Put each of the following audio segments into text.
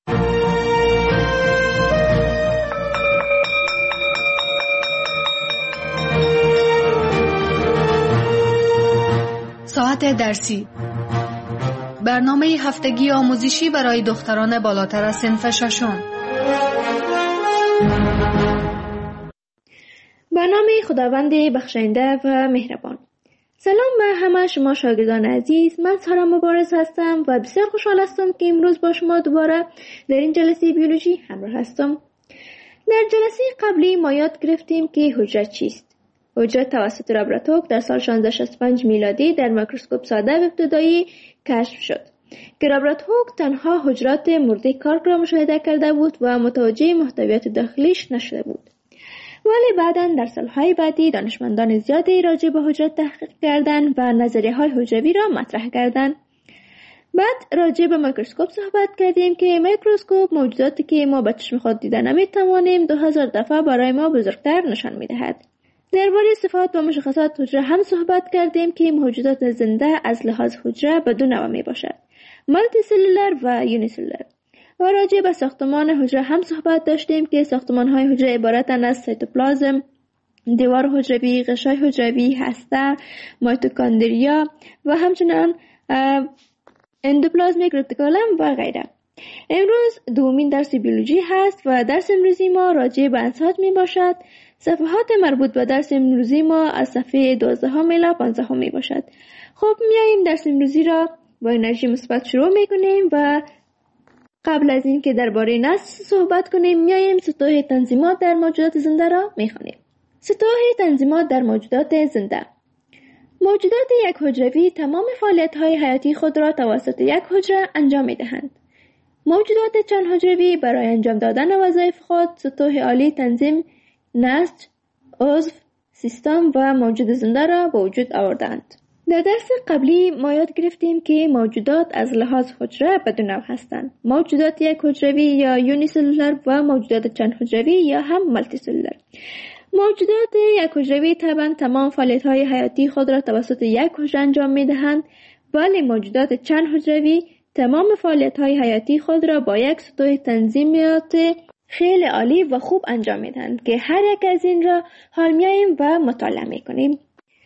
ساعت درسی، برنامه هفتگی آموزشی برای دختران بالاتر از صنف ششم. برنامه خداوند بخشنده و مهربان. سلام به همه شما شاگردان عزیز، من سارا مبارز هستم و بسیار خوشحال هستم که امروز با شما دوباره در این جلسه بیولوژی همراه هستم. در جلسه قبلی ما یاد گرفتیم که حجره چیست. حجره توسط رابرت هوک در سال 1665 میلادی در میکروسکوپ ساده و ابتدایی کشف شد که رابرت هوک تنها حجرات مرده کارک را مشاهده کرده بود و متوجه محتویات داخلیش نشده بود. ولی بعداً در سالهای بعدی دانشمندان زیادی راجع به حجره تحقیق کردند و نظریه‌های حجروی را مطرح کردند. بعد راجع به میکروسکوپ صحبت کردیم که میکروسکوپ موجوداتی که ما با چشم خود دیده نمی‌توانیم 2000 دفعه برای ما بزرگتر نشان می‌دهد. درباره صفات و مشخصات حجره هم صحبت کردیم که موجودات زنده از لحاظ حجره به دو نوع میباشد: مالتی سلولر و یونی سلولر. و راجع به ساختمان حجره هم صحبت داشتیم که ساختمان‌های حجره عبارتند از سیتوپلازم، دیوار حجروی، غشای حجروی، هسته، میتوکندریا و همچنین اندوپلازمیک رتیکولم و غیره. امروز دومین درس بیولوژی هست و درس امروزی ما راجع به انساج می باشد. صفحات مربوط به درس امروزی ما از صفحه 12 الی 15 می باشد. خب میاییم درس امروزی را با انرژی مثبت شروع میکنیم و قبل از این که درباره نسل صحبت کنیم میاییم سطوح تنظیمات در موجودات زنده را میخوانیم. سطوح تنظیمات در موجودات زنده. موجودات یک حجروی تمام فعالیت‌های حیاتی خود را توسط یک حجره انجام میدهند. موجودات چند حجروی برای انجام دادن وظایف خود سطوح عالی تنظیم، نسج، عضو، سیستم و موجود زنده را به وجود آوردند. در درس قبلی ما یاد گرفتیم که موجودات از لحاظ حجره به دو نوع هستند: موجودات یک حجروی یا یونی سلولر و موجودات چند حجروی یا هم مالتی سلولر. موجودات یک حجروی طبعا تمام فعالیت‌های حیاتی خود را توسط یک حجره انجام می‌دهند، ولی موجودات چند حجروی تمام فعالیت‌های حیاتی خود را با یک سطوح تنظیمات خیلی عالی و خوب انجام میدهند که هر یک از این را حال میاییم و مطالعه میکنیم.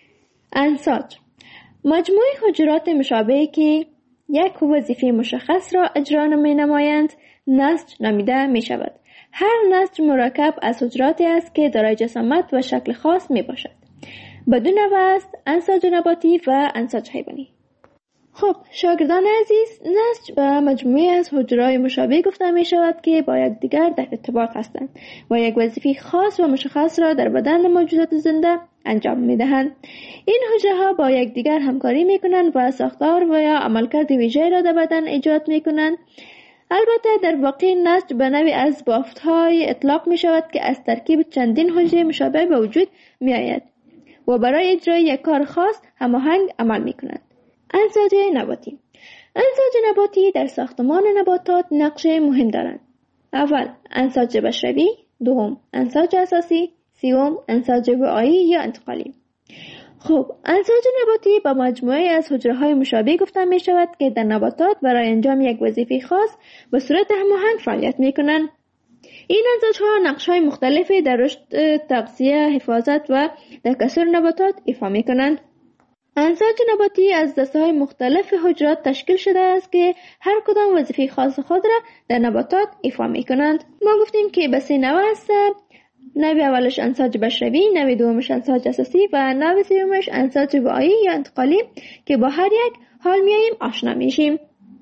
انساج: مجموعه حجرات مشابهی که یک وظیفه مشخص را اجرا نمایند نسج نامیده می شود. هر نسج مرکب از حجراتی است که دارای جسامت و شکل خاص می باشد. بدون نوع است: انساج نباتی و انساج حیوانی. خب شاگردان عزیز، نسج به مجموعه از حجره‌های مشابه گفته می شود که با یکدیگر در ارتباط هستند و یک وظیفه خاص و مشخص را در بدن موجودات زنده انجام می دهند. این حجره‌ها با یکدیگر همکاری می کنند و ساختار و یا عملکرد ویژه‌ای را در بدن ایجاد می کنند. البته در واقع نسج به نوعی از بافت‌های اطلاق می شود که از ترکیب چندین حجره مشابه به وجود می آید و برای اجرای یک کار خاص هماهنگ عمل می کنند. انساج نباتی. انساج نباتی در ساختمان نباتات نقش مهم دارند. اول انساج بشری، دوم انساج اساسی، سوم انساج وعایی یا انتقالی. خب انساج نباتی با مجموعه از حجره‌های مشابه گفته می شود که در نباتات برای انجام یک وظیفه خاص به صورت هماهنگ فعالیت می کنند. این انساج‌ها نقش‌های مختلفی در رشد، تغذیه، حفاظت و تکثر نباتات ایفا می کنند. انساج نباتی از دسته‌های مختلف حجرات تشکیل شده است که هر کدام وظیفه خاص خود را در نباتات ایفا می کنند. ما گفتیم که به 3 نوع است: نوع اولش انساج بشری، نوع دومش انساج اساسی و نوع سومش انساج وعایی یا انتقالی که با هر یک حال میاییم آشنا میشیم.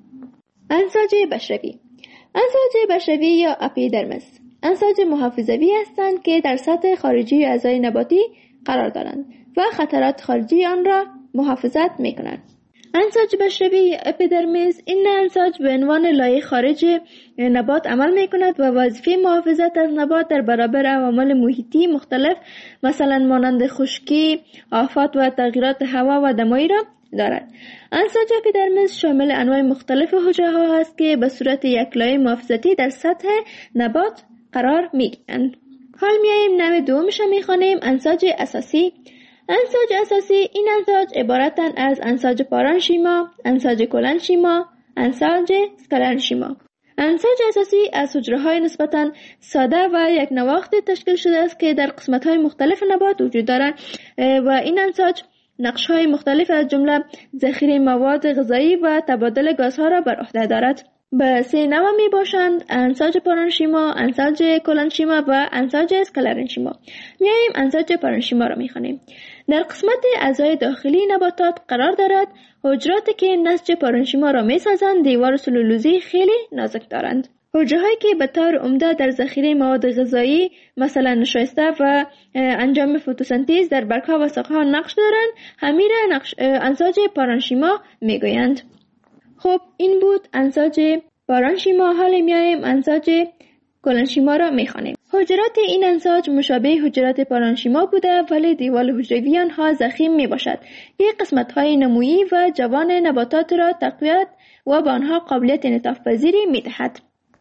انساج بشری. انساج بشری یا اپیدرمس انساج محافظوی هستند که در سطح خارجی اعضای نباتی قرار دارند و خطرات خارجی آن را محافظت میکنند. انساج بشری اپیدرمیس این انساج به عنوان لایه خارج نبات عمل میکند و وظیفه محافظت از نبات در برابر عوامل محیطی مختلف مثلا مانند خشکی، آفات و تغییرات هوا و دمایی را دارد. انساج اپیدرمیس شامل انواع مختلف حجره‌ها است که به صورت یک لایه محافظتی در سطح نبات قرار میگیرند. حال میاییم نوع دومش را میخوانیم: انساج اساسی. انساج اساسی این انساج عبارتند از انساج پارانشیما، انساج کلنشیما، انساج اسکلنشیما. انساج اساسی از حجره‌های نسبتاً ساده و یک نواخت تشکیل شده است که در قسمت‌های مختلف نبات وجود دارند و این انساج نقش‌های مختلف از جمله ذخیره مواد غذایی و تبادل گازها را بر عهده دارد. به 3 نوع می باشند: انساج پارانشیما، انساج کلانشیما و انساج اسکلرنشیما. میاییم انساج پارانشیما را میخوانیم. در قسمت اعضای داخلی نباتات قرار دارد. حجراتی که نسج پارانشیما را میسازند دیوار سلولوزی خیلی نازک دارند. حجرهایی که به طور عمده در ذخیره مواد غذایی مثلا نشایسته و انجام فتوسنتز در برگ‌ها و ساقه‌ها نقش دارند، همین را انساج پارانشیما میگویند. خب این بود انساج پارانشیما. حالا میایم انساج کلانشیما را میخوانیم. حجرات این انساج مشابه حجرات پارانشیما بوده ولی دیوال حجروی آنها ضخیم میباشد. این قسمت‌های نمویی و جوان نباتات را تقویت و به آنها قابلیت انعطاف پذیری میدهد.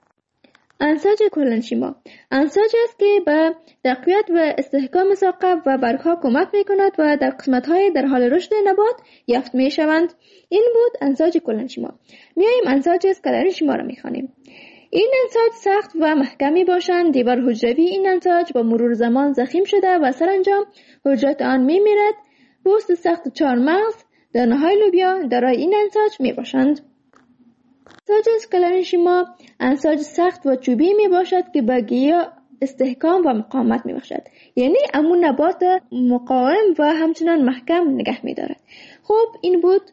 انساج کلانشیما انساج است که به تقویت و استحکام ساقه و برگها کمک میکند و در قسمت‌های در حال رشد نبات یافت میشوند. این بود انساج کلانشیما. میاییم انساج اسکلرنشیما را میخوانیم. این انساج سخت و محکمی باشند. دیوار حجروی این انساج با مرور زمان ضخیم شده و سرانجام حجرات آن میمیرد. پوست سخت 4 مغز دانه‌های لوبیا دارای این انساج میباشند. انساج اسکلرنشیما انساج سخت و چوبی می باشد که به گیاه استحکام و مقاومت می باشد، یعنی امون نبات مقاوم و همچنان محکم نگه می دارد. خب این بود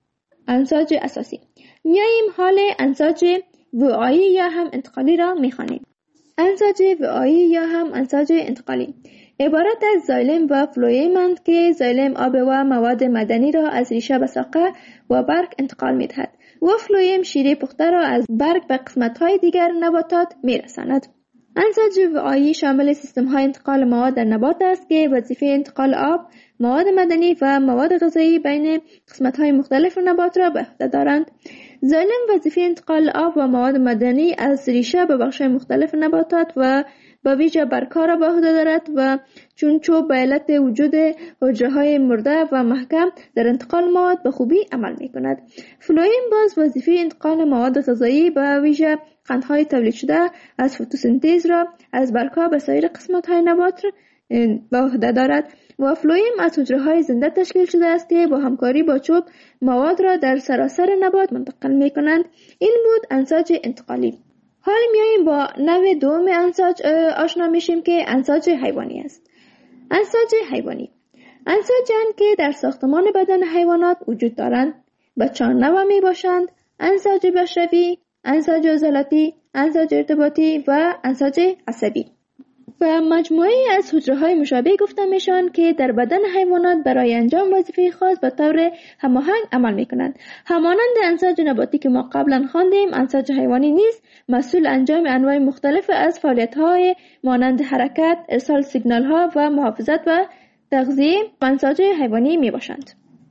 انساج اساسی. میاییم حال انساج وعایی یا هم انتقالی را می خوانیم. انساج وعایی یا هم انساج انتقالی عبارت از زایلم و فلویم‌اند که زایلم آب و مواد معدنی را از ریشه به ساقه و برگ انتقال می دهد و فلویم شیره پخته را از برگ به قسمت‌های دیگر نباتات می‌رساند. انساج وعایی شامل سیستم‌های انتقال مواد در نبات است که وظیفه انتقال آب، مواد معدنی و مواد غذایی بین قسمت‌های مختلف نبات را به عهده دارند. زایلم وظیفه انتقال آب و مواد معدنی از ریشه به بخش‌های مختلف نباتات و با ویژه برگ‌ها را به عهده دارد و چون چوب به علت وجود حجره‌های مرده و محکم در انتقال مواد به خوبی عمل می‌کند. فلویم باز وظیفه انتقال مواد غذایی به ویژه قندهای تولید شده از فتوسنتز را از برگ‌ها به سایر قسمت‌های نبات به عهده دارد و فلویم از حجره‌های زنده تشکیل شده است که با همکاری با چوب مواد را در سراسر نبات منتقل می‌کنند. این بود انساج انتقالی. حال میاییم با نوع دوم انساج آشنا میشیم که انساج حیوانی است. انساج حیوانی انساج‌اند که در ساختمان بدن حیوانات وجود دارند. به 4 نوع می باشند: انساج بشری، انساج عضلاتی، انساج ارتباطی و انساج عصبی. و مجموعی از حجره‌های مشابه گفته میشن که در بدن حیوانات برای انجام وظیفه خاص به طور هماهنگ عمل میکنند. همانند انساج نباتی که ما قبلا خواندیم، انساج حیوانی نیز مسئول انجام انواع مختلف از فعالیت‌های مانند حرکت، ارسال سیگنال‌ها و محافظت و تغذیه انساج حیوانی میباشند.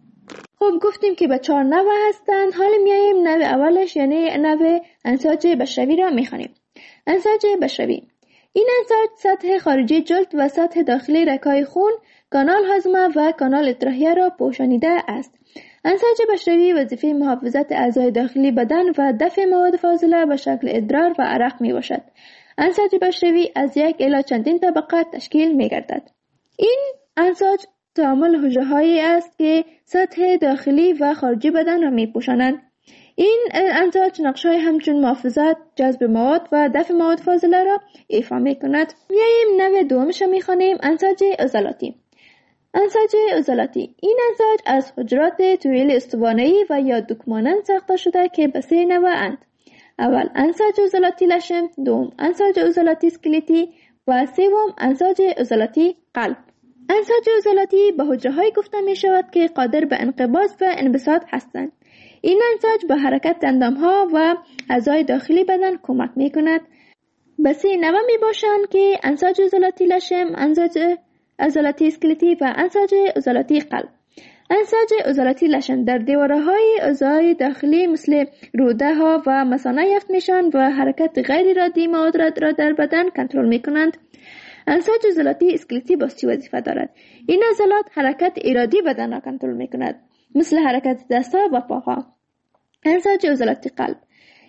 خب گفتیم که به 4 نوع هستند. حالا میاییم نوع اولش یعنی نوع انساج بشری را میخوانیم. انساج بشری این انساج سطح خارجی جلد و سطح داخلی رگ‌های خون، کانال هاضمه و کانال اطراحیه را پوشانیده است. انساج بشری وظیفه محافظت اعضای داخلی بدن و دفع مواد فاضله به شکل ادرار و عرق می باشد. انساج بشری از 1 الی چندین طبقه تشکیل می گردد. این انساج تعامل حجره‌هایی است که سطح داخلی و خارجی بدن را می پوشانند. این انساج نقش‌های همچون محافظت، جذب مواد و دفع مواد فاضله را ایفا می‌کند. میاییم نوع دومش را می‌خوانیم، انساج عضلاتی. انساج عضلاتی این انساج از حجرات طویل استوانه‌ای و یا دوکمانند ساخته شده که به 3 نوع اند. اول انساج عضلاتی لشم، دوم انساج عضلاتی اسکلتی و سوم انساج عضلاتی قلب. انساج عضلاتی به حجره‌هایی گفته می‌شود که قادر به انقباض و انبساط هستند. این انساج به حرکت اندامها و اعضای داخلی بدن کمک می کند. به 3 نوع می باشند که انساج عضلاتی لشم، انساج عضلاتی اسکلتی و انساج عضلاتی قلب. انساج عضلاتی لشم در دیوارهای اعضای داخلی مثل روده ها و مثانه یافت میشن و حرکت غیر ارادی مواد را در بدن کنترل می کنند. انساج عضلاتی اسکلتی باستی وظیفه دارد. این عضلات حرکت ارادی بدن را کنترل می کند، مثل حرکت دست‌ها و پاها. انساج عضلاتی قلب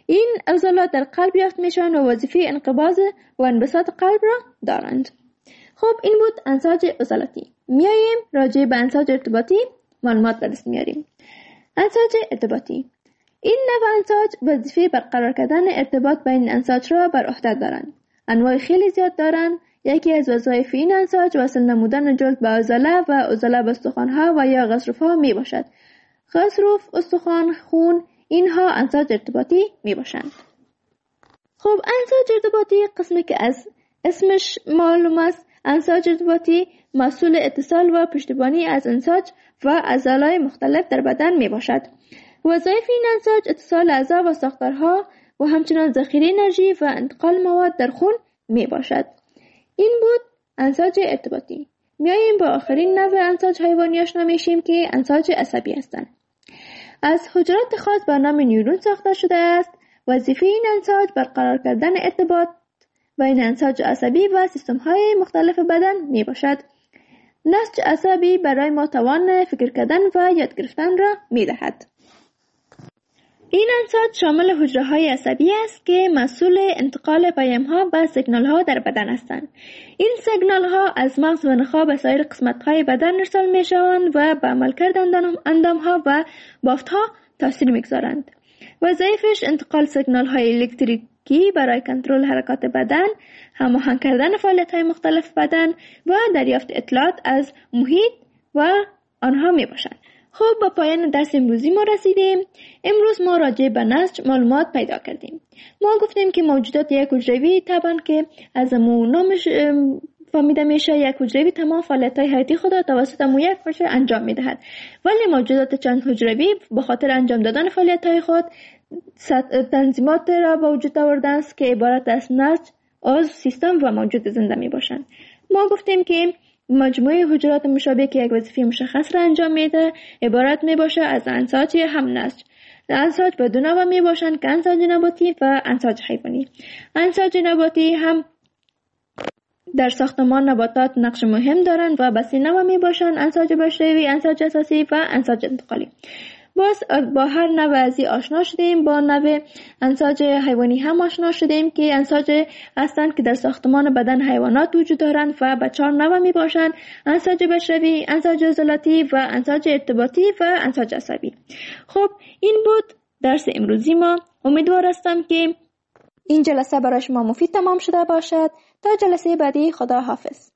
این عضلات در قلب یافت میشن و وظیفه انقباض و انبساط قلب را دارند. خب این بود انساج عضلاتی. میاییم راجع به انساج ارتباطی معلومات به دست میاریم. انساج ارتباطی: این نوع انساج وظیفه برقرار کردن ارتباط بین انساج را بر عهده دارند. انواع خیلی زیاد دارند. یکی از وظایف این انساج وصل نمودن جلد به عضله و عضله به استخوان‌ها و یا غضروف‌ها می باشد. غضروف، استخوان، خون، اینها انساج ارتباطی می باشند. خب انساج ارتباطی قسمی که از اسمش معلوم است، انساج ارتباطی مسئول اتصال و پشتیبانی از انساج و عضلات مختلف در بدن می باشد. وظایف این انساج اتصال اعضا و ساختارها و همچنان ذخیره انرژی و انتقال مواد در خون می باشد. این بود انساج ارتباطی. میاییم با آخرین نوع انساج حیوانی آشنا میشیم که انساج عصبی هستند. از حجرات خاص به نام نیورون ساخته شده است. وظیفه این انساج برقرار کردن ارتباط بین انساج عصبی و سیستم‌های مختلف بدن می باشد. نسج عصبی برای ما توان فکر کردن و یاد گرفتن را می دهد. این انساج شامل حجره‌های عصبی است که مسئول انتقال پیام‌ها و سیگنال‌ها در بدن هستند. این سیگنال‌ها از مغز و نخاع به سایر قسمت‌های بدن ارسال می‌شوند و به عملکرد اندام‌ها و بافت‌ها تاثیر می‌گذارند. وظایفش انتقال سیگنال‌های الکتریکی برای کنترل حرکات بدن، هماهنگ کردن فعالیت‌های مختلف بدن و دریافت اطلاعات از محیط و آنها می‌باشند. خب به پایان درس امروزی ما رسیدیم. امروز ما راجع به نسج معلومات پیدا کردیم. ما گفتیم که موجودات یک حجروی طبعا که از نامش فهمیده میشه یک حجروی تمام فعالیت‌های حیاتی خود را توسط یک حجره انجام میدهد، ولی موجودات چند حجروی به خاطر انجام دادن فعالیت‌های خود تنظیمات را به وجود آورده است که عبارت از نسج، عضو، سیستم و موجود زنده می باشند. ما گفتیم که مجموعه حجرات مشابه که یک وظیفه مشخص را انجام میده عبارت می باشه از انساج هم نسج. انساج به دو نوع می باشند که انساج نباتی و انساج حیوانی. انساج نباتی هم در ساختمان نباتات نقش مهم دارند و به سه نوع می باشند: انساج بشری، انساج اساسی و انساج انتقالی. باز با هر نوع از این آشنا شدیم. با نوع انساج حیوانی هم آشنا شدیم که انساج هستند که در ساختمان بدن حیوانات وجود دارند و به 4 نوع می باشند: انساج بشری، انساج عضلاتی و انساج ارتباطی و انساج عصبی. خب این بود درس امروزی ما. امیدوار هستم که این جلسه برای شما مفید تمام شده باشد. تا جلسه بعدی، خدا حافظ.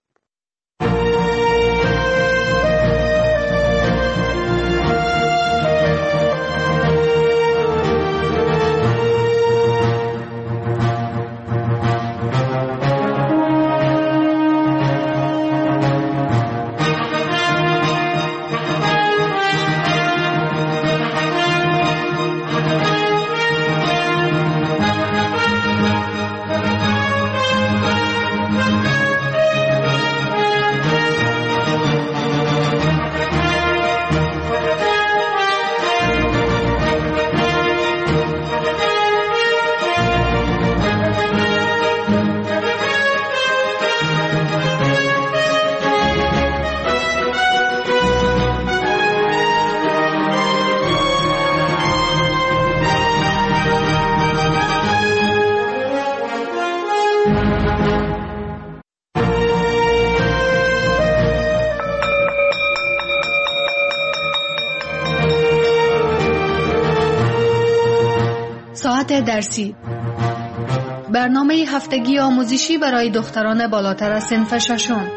ساعت درسی، برنامه هفتگی آموزشی برای دختران بالاتر از صنف ششم.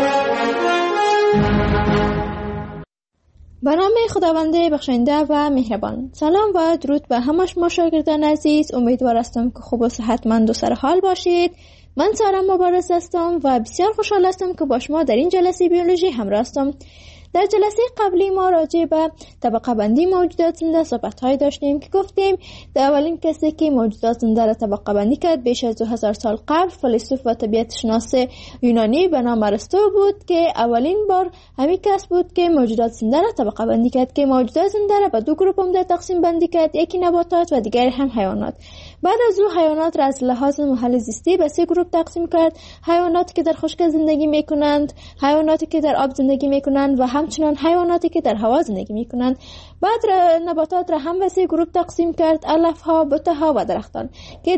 به نام خداوند بخشنده و مهربان. سلام و درود به همه شما شاگردان عزیز. امیدوار هستم که خوب و صحتمند و سرحال باشید. من سارا مبارز هستم و بسیار خوشحال هستم که با شما در این جلسه بیولوژی همراه هستم. در جلسه قبلی ما راجع به طبقه بندی موجودات زنده صحبت‌های داشتیم که گفتیم در اولین کسی که موجودات زنده را طبقه بندی کرد بیش از 2000 سال قبل فیلسوف و طبیعت شناس یونانی به نام ارسطو بود که اولین بار همین کس بود که موجودات زنده را طبقه بندی کرد که موجودات زنده را به دو گروه عمده تقسیم بندی کرد، یکی نباتات و دیگری هم حیوانات. بعد از او حیوانات را از لحاظ محل زیستی به 3 گروه تقسیم کرد: حیواناتی که در خشکی زندگی میکنند، حیواناتی که در آب زندگی میکنند و همچنان حیواناتی که در هوا زندگی میکنند. بعد نباتات را هم به 3 گروه تقسیم کرد: علفها، بوته‌ها و درختان، که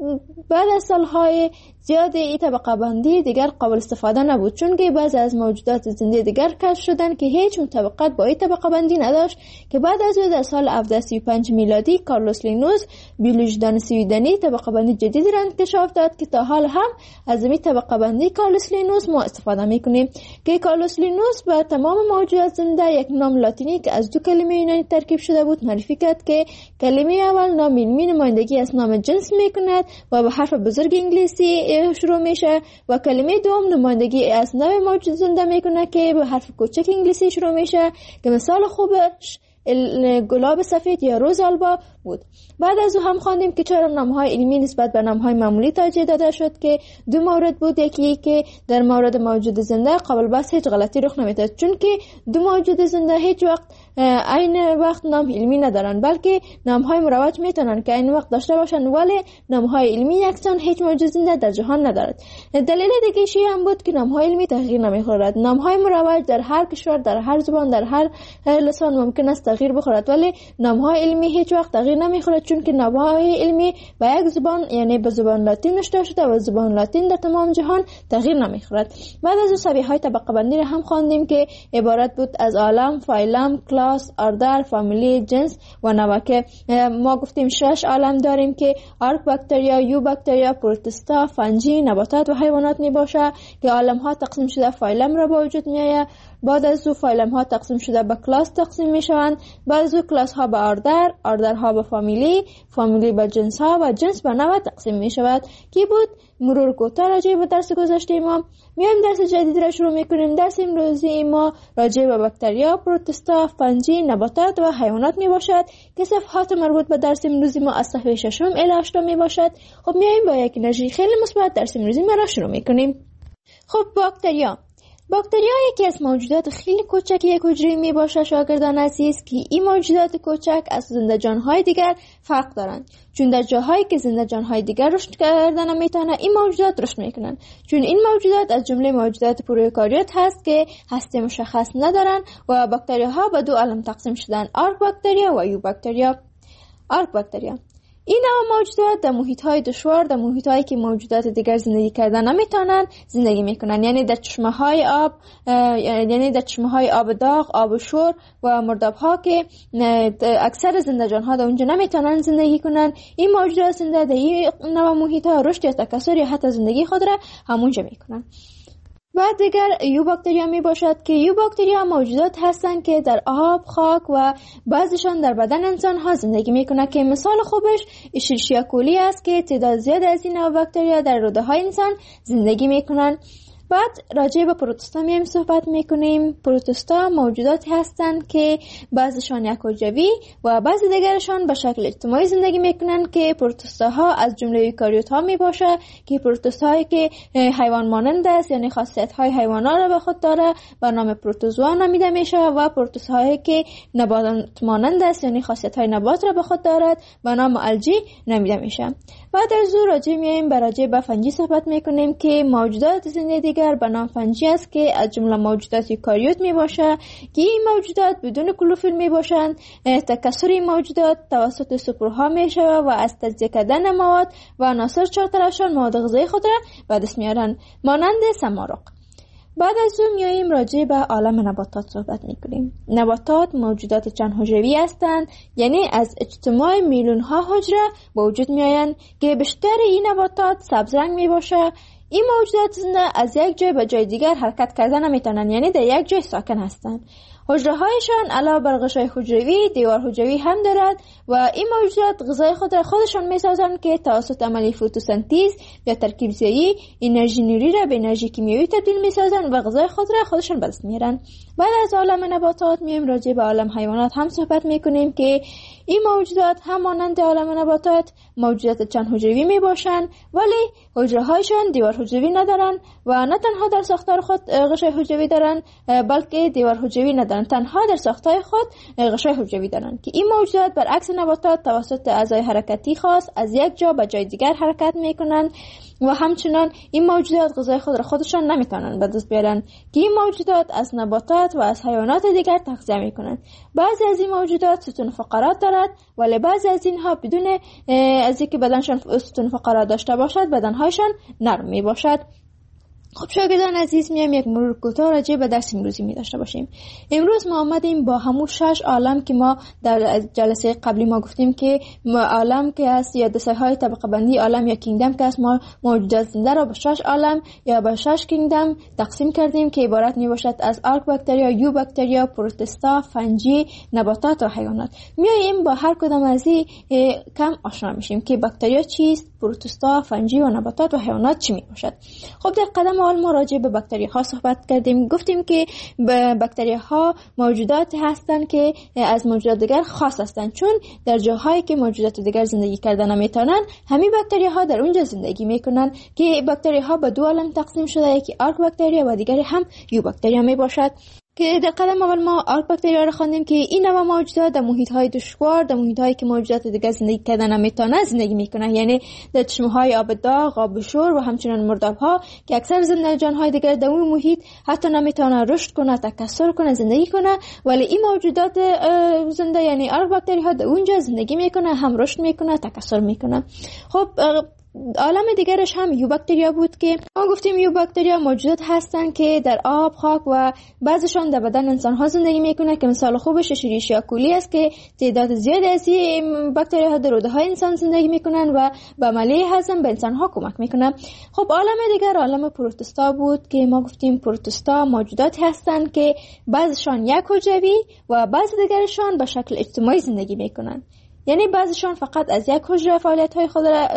بعد از سالهای زیاد این طبقه بندی دیگر قابل استفاده نبود، چون که بعضی از موجودات زنده دیگر کشف شدند که هیچ مطابقت با این طبقه بندی نداشت، که بعد از او در سال 1735 میلادی کارلوس لینوس بیولوژیدان سویدنی طبقه بندی جدیدی را انکشاف داد که تا حال هم از این طبقه بندی کارلوس لینوس ما استفاده میکنیم، که کارلوس لینوس به تمام موجودات زنده یک نام لاتینی که از 2 کلمه یونانی ترکیب شده بود معرفی کرد که کلمه اول نام علمی نمایندگی از نام جنس میکند و به حرف بزرگ انگلیسی شروع میشه و کلمه دوم نمایندگی از نوع موجود زنده میکنه که به حرف کوچک انگلیسی شروع میشه، که مثال خوبش گلاب سفید یا روز آلبا بود. بعد از او هم خواندیم که چرا نامهای علمی نسبت به نامهای معمولی توجیه داده شد، که 2 مورد بود. یکی که در مورد موجود زنده قابل بحث هیچ غلطی رخ نمیده، چون که 2 موجود زنده هیچ وقت عین وقت نام علمی ندارن، بلکه نامهای مروج میتونن که عین وقت داشته باشن، ولی نامهای علمی یکسان هیچ موجود زنده در جهان ندارد. دلیل دیگه هم بود که نامهای علمی تغییر نمیخورد. نامهای مروج در هر کشور، در هر زبان، در هر لسان ممکن است تغییر بخورد، ولی نامهای علمی هیچ وقت تغییر نمیخورد، چون که نامهای علمی به یک زبان یعنی به زبان لاتین نوشته شده و زبان لاتین در تمام جهان تغییر نمیخورد. بعد از او شبیه‌های طبقه بندی را هم خواندیم که عبارت بود از عالم، فایلم، کلاس، اردر، فامیلی، جنس و نوع، که ما گفتیم 6 عالم داریم که آرک باکتریا، یو باکتریا، پروتستا، فنجی، نباتات و حیوانات می باشه، که عالم ها تقسیم شده فایلم را به وجود می آید. بعد از او فایلم ها تقسیم شده به کلاس تقسیم می شوند. بعد از او کلاس ها به اردر، اردر ها به فامیلی، فامیلی به جنس ها و جنس به نوع تقسیم می شود. کی بود مرور کوتاه راجع به درس گذشته ما. میایم درس جدید را شروع میکنیم. درس امروزی ما راجع به باکتریا، پروتستا، فنجی، نباتات و حیوانات می باشد، که صفحات مربوط به درس امروزی ما از صفحه 6 الی 8 می باشد. خب میایم با یک انرژی خیلی مثبت درس امروزی ما را شروع میکنیم. خب باکتریا یکی از موجودات خیلی کوچک یک حجره می باشه شاگردان عزیز، که این موجودات کوچک از زنده جانهای دیگر فرق دارند، چون در جاهایی که زنده جانهای دیگر رشد کردن نمیتونه این موجودات رشد میکنن، چون این موجودات از جمله موجودات پروکاریوت هست که هسته مشخص ندارن و باکتریاها به 2 عالم تقسیم شدن: آرک باکتریا و یو باکتریا. آرک باکتریا این نوع موجودات در محیط‌های دشوار، در محیط‌هایی که موجودات دیگر زندگی کردن نمیتونن زندگی میکنن، یعنی در چشمه‌های آب، یعنی در چشمه‌های آب داغ، آب شور و مرداب‌ها که اکثر زنده جان‌ها در اونجا نمیتونن زندگی کنن. این موجودات زنده در این نوع محیط‌ها رشد یا تکثر یا حتی زندگی خود را همونجا میکنن. بعد دیگر یو باکتریا می باشد که یو باکتریا موجودات هستند که در آب، خاک و بعضیشان در بدن انسان ها زندگی میکنه، که مثال خوبش اشیرشیا کولی است که تعداد زیاد از این نوع باکتریا در روده های انسان زندگی میکنن. بعد راجع به پروتوستا میایم صحبت میکنیم. پروتوستا موجوداتی هستند که بعضیشان یک حجروی و بعضی دیگرشان به شکل اجتماعی زندگی میکنن، که پروتوستاها از جمله ایوکاریوت ها میباشه، که پروتوستاهایی که حیوان مانند است یعنی خاصیت های حیوانات را به خود داره به نام پروتوزوا نامیده میشه، و پروتوستاهایی که نبات مانند است یعنی خاصیت های نبات را به خود دارد به نام الژی نامیده میشه. بعد از او راجع به فنجی صحبت میکنیم که موجودات زنده دیگر به نام فنجی است، که از جمله موجودات یوکاریوت می باشه، که این موجودات بدون کلوروفیل می باشند. تکثر این موجودات توسط سپرها می شود و از تجزیه کردن مواد و عناصر چهارطرفشان مواد غذایی خود را به دست میارن، مانند سمارق. بعد از اون میاییم راجع به عالم نباتات صحبت میکنیم. نباتات موجودات چند حجروی هستند، یعنی از اجتماع میلیون ها حجره به وجود میآیند، که بیشتر این نباتات سبز رنگ می باشه. این موجودات زنده از یک جای به جای دیگر حرکت کردن نمیتونن، یعنی در یک جای ساکن هستند. حجره هایشان علاوه بر غشای حجروی دیوار حجروی هم دارد و این موجودات غذای خود را خودشان میسازند، که توسط عمل فتوسنتز یا ترکیب زایی انرژی نوری را به انرژی کیمیایی تبدیل میسازند و غذای خود را خودشان به دست میارن. بعد از عالم نباتات میایم راجع به عالم حیوانات هم صحبت میکنیم که این موجودات هم مانند عالم نباتات موجودات چند حجروی می باشند، ولی حجره هایشان دیوار حجروی ندارن و نه تنها در ساختار خود غشای حجروی دارن بلکه دیوار حجروی ندارن، تنها در ساختار خود غشای حجروی دارن که این موجودات برعکس نباتات توسط اعضای حرکتی خاص از یک جا به جای دیگر حرکت میکنن و همچنان این موجودات غذای خود را خودشان نمیتونن به دست بیارن که این موجودات از نباتات و از حیوانات دیگر تغذیه میکنن. بعضی از این موجودات ستون فقرات دارد ولی بعضی از اینها بدون از اینکه بدنشان ستون فقرات داشته باشد بدنهایشان نرم می باشد. خب شاگردان عزیز، میایم یک مرور کوتاه راجع به درس امروزی می داشته باشیم. امروز ما آمدیم با همون 6 عالم که ما در جلسه قبلی ما گفتیم که عالم که هست یا دسته‌های طبقه بندی عالم یا کینگدم که هست، ما موجودات زنده را به 6 عالم یا به 6 کینگدم تقسیم کردیم که عبارت می باشد از آرک باکتریا، یو باکتریا، پروتستا، فنجی، نباتات و حیوانات. میایم با هر کدام از این کم آشنا میشیم که باکتریا چیست، پروتستا، فنجی و نباتات و حیوانات چی می باشد. خب در قدم اول ما راجع به باکتری ها صحبت کردیم. گفتیم که باکتری ها موجودات هستند که از موجودات دیگر خاص هستند، چون در جاهایی که موجودات دیگر زندگی کردن نمیتونن همین باکتری ها در اونجا زندگی میکنن که باکتری ها به 2 عالم تقسیم شده، یکی آرک باکتریا و دیگری هم یو باکتریا می باشد که در قدم اول ما آرک باکتریا را خواندیم که این نوع موجودات در محیط‌های دشوار، در محیط‌هایی که موجودات دیگر زندگی کردن نمیتونن زندگی میکنن، یعنی در چشمه‌های آب داغ، آب شور و همچنین مرداب‌ها که اکثر زنده‌جان‌های دیگر در اون محیط حتی نمیتونن رشد کنه، تکثر کنه، زندگی کنه، ولی این موجودات زنده یعنی آرک باکتری‌ها در اونجا زندگی میکنه، هم رشد میکنه، تکثر میکنه. خب عالم دیگرش هم یو باکتریا بود که ما گفتیم یو باکتریا موجودات هستند که در آب، خاک و بعضشان در بدن انسان ها زندگی میکنه که مثال خوبش اشریشیا کولی است که تعداد زیادی از این باکتریا ها در روده های انسان زندگی میکنن و به عملیه هضم به انسان ها کمک میکنن. خب عالم دیگر عالم پروتستا بود که ما گفتیم پروتستا موجودات هستند که بعضشان یک حجروی و بعض دیگرشان به شکل اجتماعی زندگی میکنن، یعنی بعضیشان فقط از یک حجره فعالیت‌های خود را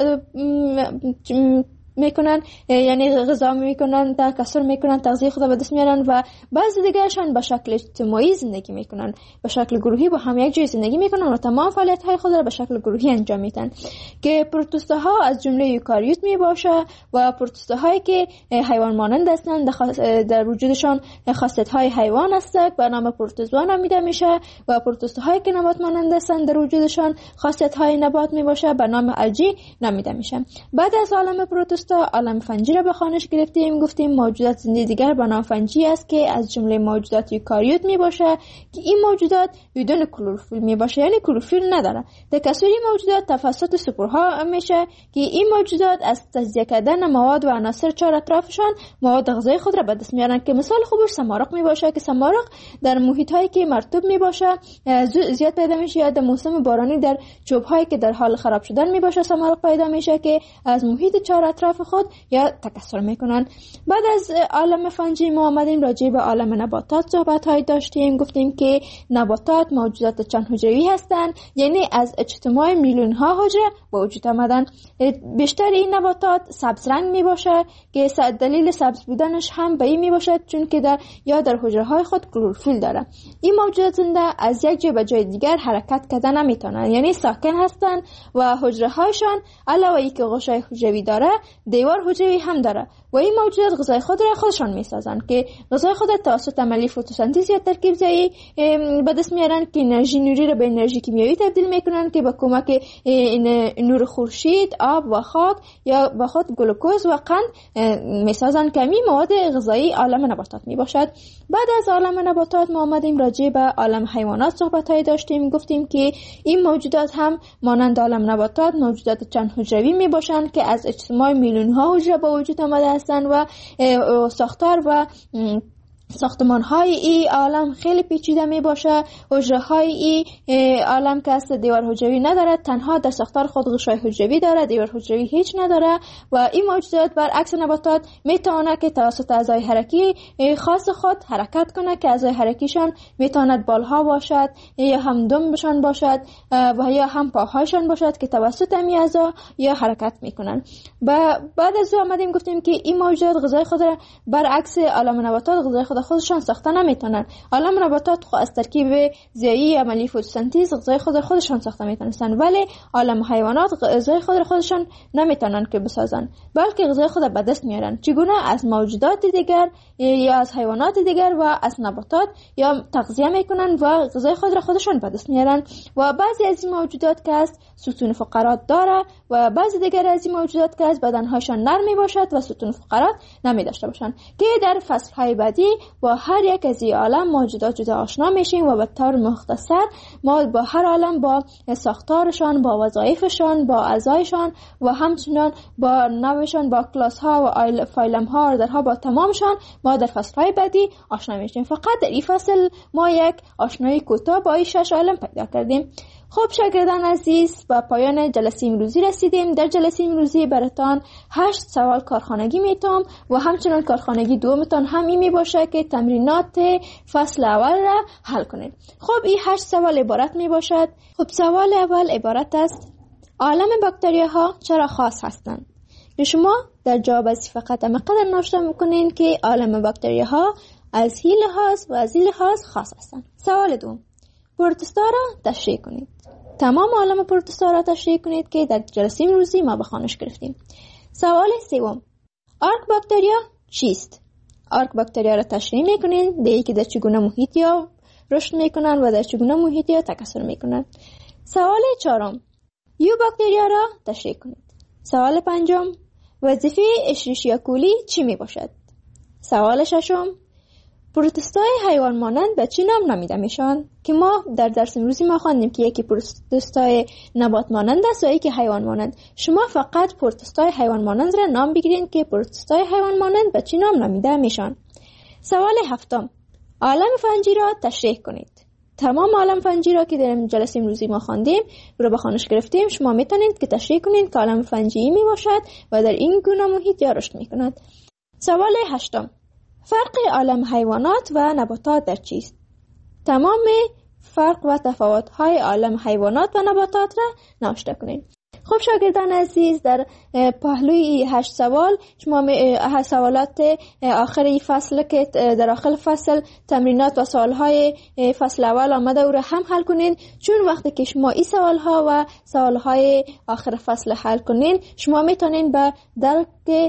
میکنن، یعنی غذا میکنن، تکثر میکنن، تغذیه خود را به دست میارن و بعضی دیگرشان به شکل اجتماعی زندگی میکنن، به شکل گروهی با هم یک جای زندگی میکنن و تمام فعالیت‌های خود را به شکل گروهی انجام میدن که پروتوستاها از جمله یوکاریوت میباشه و پروتوستاهایی که حیوان مانند هستند در وجودشان خاصیت‌های حیوان هستند به نام پروتوزوا نامیده میشه و پروتوستاهایی که نبات مانند هستند در وجودشان خاصیت‌های نبات میباشه به نام الژی نامیده میشه. بعد از عالم پروتوستا عالم فنجی را به خوانش گرفتیم. گفتیم موجودات زنده دیگر به نام فنجی است که از جمله موجودات یوکاریوت می باشه که این موجودات بدون کلروفیل می باشه، یعنی کلروفیل نداره. تکثری موجودات توسط سپورها میشه که این موجودات از تجزیه کردن مواد و عناصر چهار اطرافشان مواد غذایی خود را به دست میارن که مثال خوبش سمارق می باشه که سمارق در محیط هایی که مرطوب می باشه زیاد پیدا میشه، یا در موسم بارانی در چوب هایی که در حال خراب شدن می باشه سمارق پیدا میشه که از محیط چهار اطراف خود یا تکثر میکنن. بعد از عالم فنجی ما آمدیم راجع به عالم نباتات صحبت های داشتیم. گفتیم که نباتات موجودات چند حجروی هستند، یعنی از اجتماع میلیون ها حجره به وجود آمدن. بیشتر این نباتات سبز رنگ می باشه که دلیل سبز بودنش هم به این می باشد چون که در حجره های خود کلروفیل داره. این موجودات زنده از یک جای به جای دیگر حرکت کردن نمیتونن، یعنی ساکن هستند و حجره هایشان علاوه اینکه غشای حجروی داره دیوار حجروی هم داره و این موجودات غذای خود را خودشان میسازن که غذای خود توسط عملیه فتوسنتز یا ترکیب زایی به دست میارن که انرژی نوری را به انرژی کیمیایی تبدیل میکنن که با کمک نور خورشید، آب و خاک یا با خود گلوکوز و قند میسازن که این مواد غذایی عالم نباتات میباشد. بعد از عالم نباتات ما آمدیم راجع به عالم حیوانات صحبت های داشتیم. گفتیم که این موجودات هم مانند عالم نباتات موجودات چند حجروی میباشند که از اجتماع میلیون ها حجره به وجود آمده هستند و ساختار و ساختمان های این عالم خیلی پیچیده می باشه. حجره های این عالم که است دیوار حجروی نداره، تنها در ساختار خود غشای حجروی داره، دیوار حجروی هیچ نداره و این موجودات برعکس نباتات میتونه که توسط اعضای حرکی خاص خود حرکت کنه که اعضای حرکیشان میتواند بالها باشد یا هم دمشان باشد و یا هم پاهایشان باشد که توسط این اعضا یا حرکت میکنن. بعد از آمدیم گفتیم که این موجودات غذای خود را برعکس عالم نباتات غذای خود خود خودشان ساخته نمیتونن. عالم نباتات از ترکیب ضیایی عملی فتوسنتز غذای خودشان ساخته میتونن، ولی عالم حیوانات غذای خودشان نمیتونن که بسازن، بلکه غذای خود به دست میارن. چگونه؟ از موجودات دیگر یا از حیوانات دیگر و از نباتات یا تغذیه میکنن و غذای خودشان به دست میارن. و بعضی از این موجودات که است ستون فقرات داره و بعضی دیگر از این موجودات که است بدنهایشان نرم میباشد و ستون فقرات نمی داشته باشند، که در فصلهای بعدی با هر یک از این عالم موجودات جدا آشنا میشیم و به طور مختصر ما با هر عالم با ساختارشان، با وظایفشان، با اعضایشان و همچنان با نوعشان، با کلاس ها و فایلم ها، اردرها، با تمامشان ما در فصلهای بعدی آشنا میشیم. فقط در این فصل ما یک آشنایی کوتاه با این 6 عالم پیدا کردیم. خب شاگردان عزیز، به پایان جلسه امروزی رسیدیم. در جلسه امروزی براتان 8 سوال کارخانگی میتام و همچنان کارخانگی دومتان هم این می باشه که تمرینات فصل اول را حل کنید. خب این 8 سوال عبارت می باشد. خب سوال اول عبارت است: عالم باکتریاها چرا خاص هستند؟ که شما در جواب از فقط مقدار نوشته میکنین که عالم باکتریاها از این لحاظ و از این لحاظ خاص هستند. سوال دوم: پروتوستا را تشریح کنید. تمام عالم پروتوستا را تشریح کنید که در جلسه امروزی ما به خوانش گرفتیم. سوال سوم: آرک باکتریا چیست؟ آرک باکتریا را تشریح میکنید، دیگه که در چگونه محیطی ها رشد میکنن و در چگونه محیطی ها تکثر میکنن. سوال چهارم: یو باکتریا را تشریح کنید. سوال پنجم: وظیفه اشریشیا کولی چی می باشد؟ سوال ششم: پروتوستای حیوان مانند به چی نام نامیده میشن؟ که ما در درس امروزی ما خواندیم که یکی پروتوستای نبات مانند است و یکی حیوان مانند. شما فقط پروتوستای حیوان مانند را نام بگیرین که پروتوستای حیوان مانند به چی نام نامیده میشن. سوال هفتم: عالم فنجی را تشریح کنید. تمام عالم فنجی را که در جلسه امروزی ما خواندیم رو به خوانش گرفتیم، شما میتونید که تشریح کنید که عالم فنجی می باشد و در این گونه محیط یا رشد میکند. سوال هشتم: فرق عالم حیوانات و نباتات در چیست؟ تمام فرق و تفاوت‌های عالم حیوانات و نباتات را نوشته کنید. خب شاگردان عزیز، در پهلوی 8 سوال شما سوالات آخری فصل که در آخر فصل تمرینات و سوالهای فصل اول آمده او را هم حل کنین، چون وقتی که شما این سوالها و سوالهای آخر فصل حل کنین شما میتونین به درک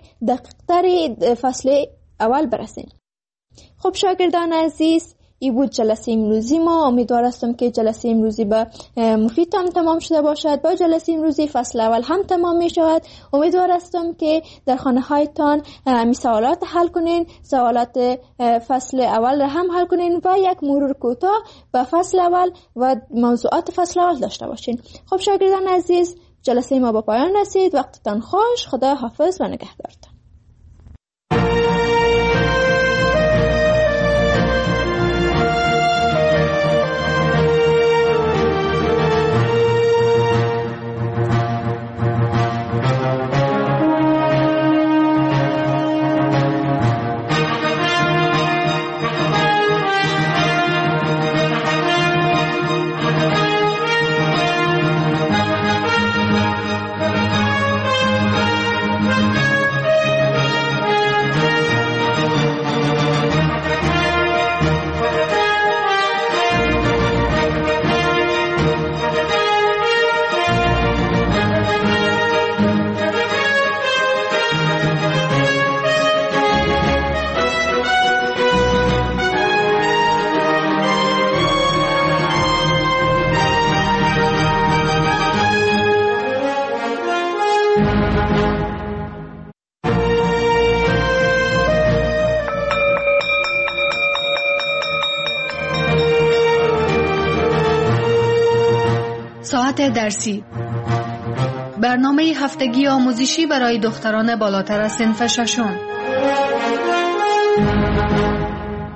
دقیق‌تر فصل اول برسین. خب شاگردان عزیز، این بود جلسه امروزی ما. امیدوار هستم که جلسه امروزی به مفید هم تمام شده باشد. با جلسه امروزی فصل اول هم تمام می شود. امیدوار هستم که در خانه هایتان می سوالات حل کنین، سوالات فصل اول را هم حل کنین و یک مرور کوتاه به فصل اول و موضوعات فصل اول داشته باشین. خب شاگردان عزیز، جلسه ما به پایان رسید. وقتتان خوش. خدا حافظ و نگهدارتان. ساعت درسی، برنامه هفتگی آموزشی برای دختران بالاتر از صنف ششم.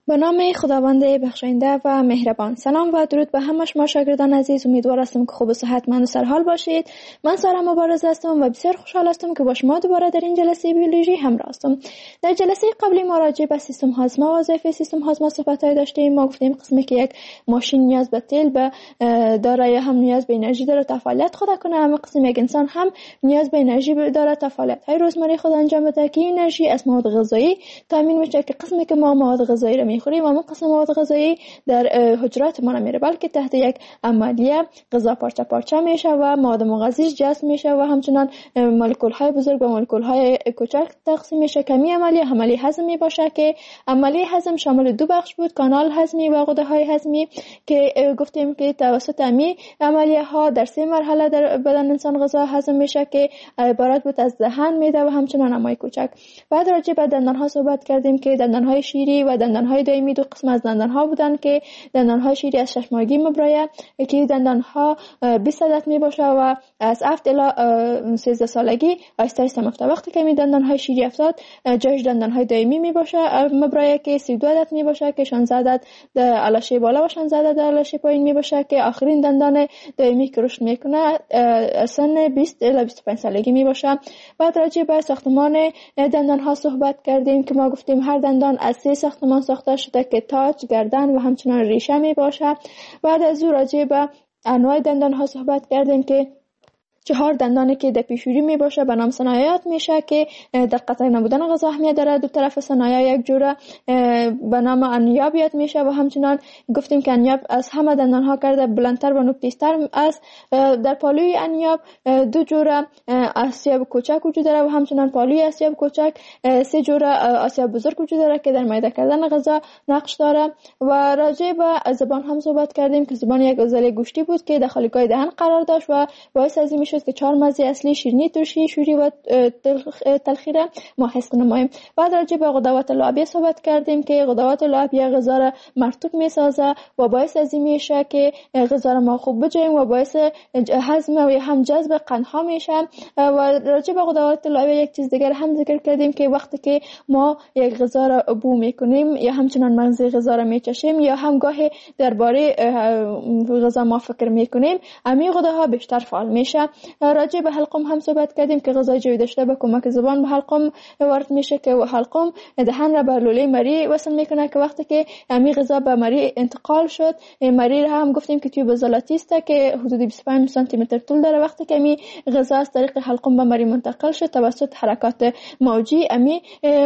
به نام خداوند بخشاینده و مهربان. سلام و درود به همه شما شاگردان عزیز. امیدوار هستم که خوب و صحتمند و سرحال باشید. من سارا مبارز هستم و بسیار خوشحال هستم که با شما دوباره در این جلسه بیولوژی همراه هستم. در جلسه قبلی ما راجع به سیستم هاضمه و وظایف سیستم هاضمه صحبت‌های داشتیم. ما گفتیم قسمی که یک ماشین نیاز به تیل داره یا هم نیاز به انرژی داره تا فعالیت خود کنه، اما قسم یک انسان هم نیاز به انرژی داره تا فعالیت‌های روزمره خود انجام بده که انرژی از مواد غذایی تامین میشه که قسمی که ما مواد غذایی رو میخوریم اما قسم مواد غذایی در حجرات ما نمیره بلکه تحت یک عملیه غذا پارچه پارچه میشه و مواد مغذیش جذب میشه و همچنان مولکول های بزرگ و مولکول های کوچک تقسیم میشه. کمی عملیه هضمی باشه که عملیه هضم شامل دو بخش بود، کانال هضمی و غده های هضمی، که گفتیم که توسط امی عملیه ها در 3 مرحله در بدن انسان غذا هضم میشه که عبارت بود از دهن، معده و همچنان امعای کوچک. بعد راجع به دندان ها صحبت کردیم که دندان های شیری و دندان های دائمی دو قسم از دندان ها بودن که دندان های شیری از 6 ماهگی مبرایه که دندان ها 20 عدد می باشه و از 7 الی 13 سالگی آهسته آهسته میفته. وقتی که می دندان های شیری افتاد جایش دندان های دائمی می باشه مبرایه که 32 عدد می باشه که 16 عدد در علاشه بالا و 16 عدد در علاشه پایین می باشه که آخرین دندان دائمی که رشد میکنه سن 20 الی 25 سالگی می باشه. بعد راجع به ساختمان دندان ها صحبت کردیم که ما گفتیم هر دندان از 3 ساختمان ساخته شده که تاج، گردن و همچنان ریشه می باشه. بعد از او راجع به انواع دندان ها صحبت کردیم که 4 دندانی که در پیشوری می باشه به نام ثنایات میشه که در قطع نبودن غذا اهمیت داره. دو طرف ثنایا یک جوره به نام انیاب یاد میشه و همچنان گفتیم که انیاب از همه دندان ها کرده بلندتر و نوک‌تیزتر است. در پالوی انیاب 2 جوره آسیاب کوچک وجود داره و همچنان پالوی آسیاب کوچک 3 جوره آسیاب بزرگ وجود داره که در میده کردن غذا نقش داره. و راجع به زبان هم صحبت کردیم که زبان یک عضله گوشتی بود که در خالیگاه دهن قرار داشت و باعث از این که 4 مزه اصلی شیرینی، ترشی، شوری و تلخی را ما حس نماییم. بعد راجع به غدوات لعابیه صحبت کردیم که غدوات لعابیه غذا را مرطوب میسازه و باعث از این میشه که غذا را ما خوب بجویم و باعث هضم و هم جذب قندها میشه. و راجع به غدوات لعابیه یک چیز دیگر هم ذکر کردیم که وقتی که ما یک غذا را بو میکنیم یا همچنان مغز غذا را میچشیم یا هم گاهی درباره غذا ما فکر میکنیم امی غده‌ها بیشتر فعال میشه. راجع به حلقوم هم صحبت کردیم که غذای جوی داشته به کمک زبان به حلقوم وارد میشه که حلقوم دهن را به لوله مری وصل میکنه که وقتی که امی غذا به مری انتقال شد، مری را هم گفتیم که توی عضلاتی است که حدود 25 سانتی متر طول داره. وقتی که امی غذا از طریق حلقوم به مری منتقل شد توسط حرکات موجی امی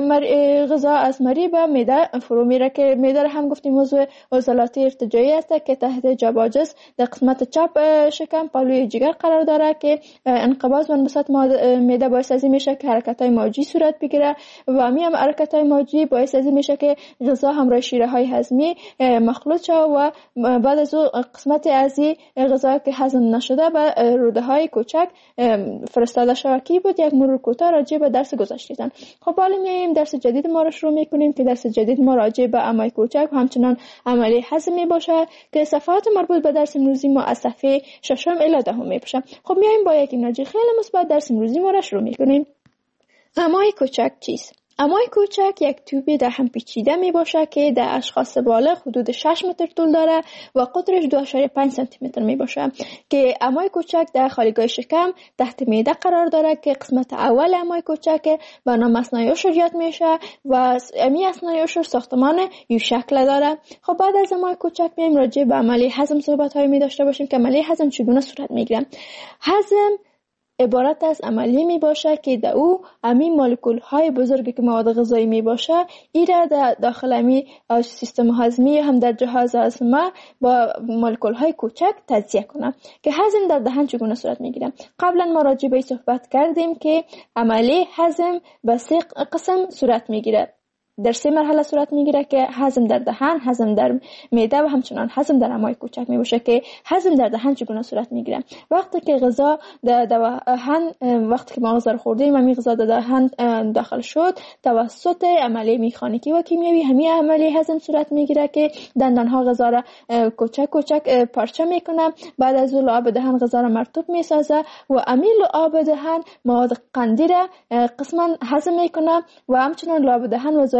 غذا از مری به معده فرو میره که معده را هم گفتیم عضو عضلاتی ارتجاعی است که تحت جباجس در قسمت چپ شکم پالوی جگر قرار داره که انقباض و انبساط معده باعث از این میشه که حرکت‌های موجی صورت بگیره و همین هم حرکت‌های موجی باعث از این میشه که غذا همراه شیره‌های هضمی مخلوط شه و بعد از اون قسمت از غذا که هضم نشده به روده‌های کوچک فرستاده شود. کی بود یک مرور کوتاه راجع به درس گذشته‌تان. خب حالا میایم درس جدید ما رو شروع میکنیم که درس جدید ما راجع به امعای کوچک و همچنان عملیه هضم میباشه که صفحات مربوط به درس امروزی ما از صفحه 6 الی 10 میباشه. خب میایم با یک انرژی خیلی مثبت درس امروزی ما را شروع میکنیم. امعای کوچک چیست؟ امعای کوچک یک توب در هم پیچیده می باشه که در اشخاص بالغ حدود 6 متر طول داره و قطرش 2.5 سانتی متر می باشه که امعای کوچک در خالیگاه شکم تحت معده قرار داره که قسمت اول امعای کوچک به نام اثنای عشر یاد میشه و امی اثنای عشر ساختمان یو شکل داره. خب بعد از امعای کوچک میایم راجع به عملیه هضم صحبت های می داشته باشیم که عملیه هضم چگونه صورت میگیره. هضم عبارت از عملیه می باشه که در او امی مولکول های بزرگی که مواد غذایی می باشه ایره در داخل امی سیستم هضمی هم در جهاز هضم با مولکول های کوچک تجزیه کنه که هضم در دهن چگونه صورت می گیره. قبلا ما راجع به صحبت کردیم که عملیه هضم به 3 قسم صورت می گیره. در 3 مرحله صورت میگیره که هضم در دهن، هضم در معده و همچنان هضم در امعای کوچک میباشه که هضم در دهن چگونه صورت میگیره. وقتی که غذا در دهن وقتی که ما غذا رو خوردیم و غذا در دهن داخل شد توسط عملیه مکانیکی و کیمیایی همین عملیه هضم صورت میگیره که دندان ها غذا را کوچک کوچک پارچه میکنه. بعد از اون لعاب دهن غذا را مرطوب میسازه و امی لعاب دهن مواد قندی را قسما هضم میکنه و همچنان لعاب دهن وظایف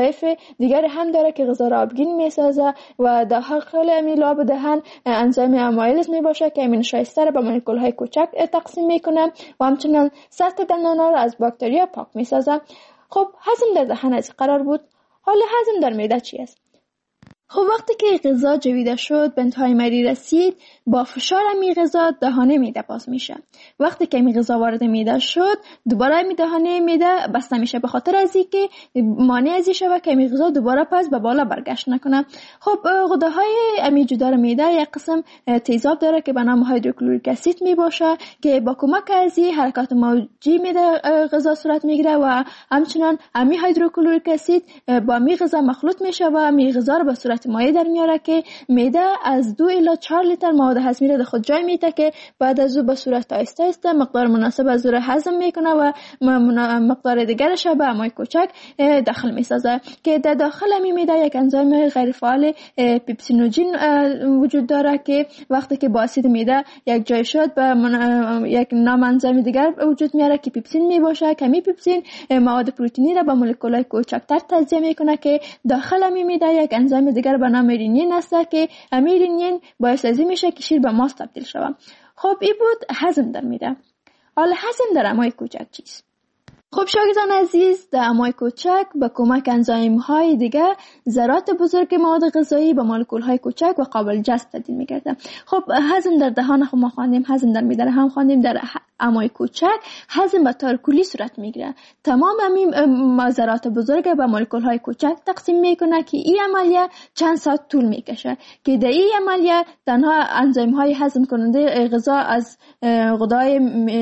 وظایف دیگری هم داره که غذا را آبگین میسازه و داخل امی لعاب دهن انزیم آمایلیز می باشه که امین شایسته را به مولکول های کوچک تقسیم میکنه و همچنان سطح دندانها را از باکتریا پاک میسازه. خب هضم در دهن از قرار بود. حالا هضم در معده چی است؟ خب وقتی که غذا جویده شد به انتهای معده رسید، با فشار امی غذا دهانه معده باز میشه. وقتی که امی غذا وارد معده شد دوباره امی دهانه معده بسته میشه به خاطر از اینکه مانع از این شود که امی غذا دوباره پس به بالا برگشت نکنه. خب غده‌های امی جدار معده یک قسم تیزاب داره که به نام هیدروکلوریک اسید می باشه که با کمک از این حرکات موجی معده غذا صورت میگیره و همچنان امی هیدروکلوریک اسید با امی غذا مخلوط میشه و امی غذا رو به صورت مایع در میاره که معده از 2 الی 4 لیتر مواد هضمی را در خود جای میده که بعد از او به صورت آهسته آهسته مقدار مناسب از او را هضم میکنه و مقدار دیگرش به امای کوچک داخل میسازه که در داخل امی معده یک انزیم غیر فعال پیپسینوژن وجود داره که وقتی که با اسید معده یک جای شد به یک نام انزیم دیگر وجود میاره که پیپسین می باشه که می پیپسین مواد پروتئینی را به مولکول‌های کوچکتر تجزیه میکنه که داخل امی معده یک انزیم دیگر به نام رینین است که امی رینین باعث از این میشه که شیر به ماست تبدیل شود. خب این بود هضم در معده. حالا هضم در امعای کوچک چیست؟ خب شاگردان عزیز، در امعای کوچک به کمک انزیم‌های دیگه ذرات بزرگ مواد غذایی به مولکول‌های کوچک و قابل جذب تبدیل می‌گردن. خب هضم در دهان خود ما خواندیم، هضم در معده هم خواندیم. در امعای کوچک هضم به طور کلی صورت میگیره. تمام همین ذرات بزرگ به مولکول‌های کوچک تقسیم میکنه که این عملیه چند ساعت طول میکشه که در این عملیه تنها انزیم‌های هضم کننده غذا از غدای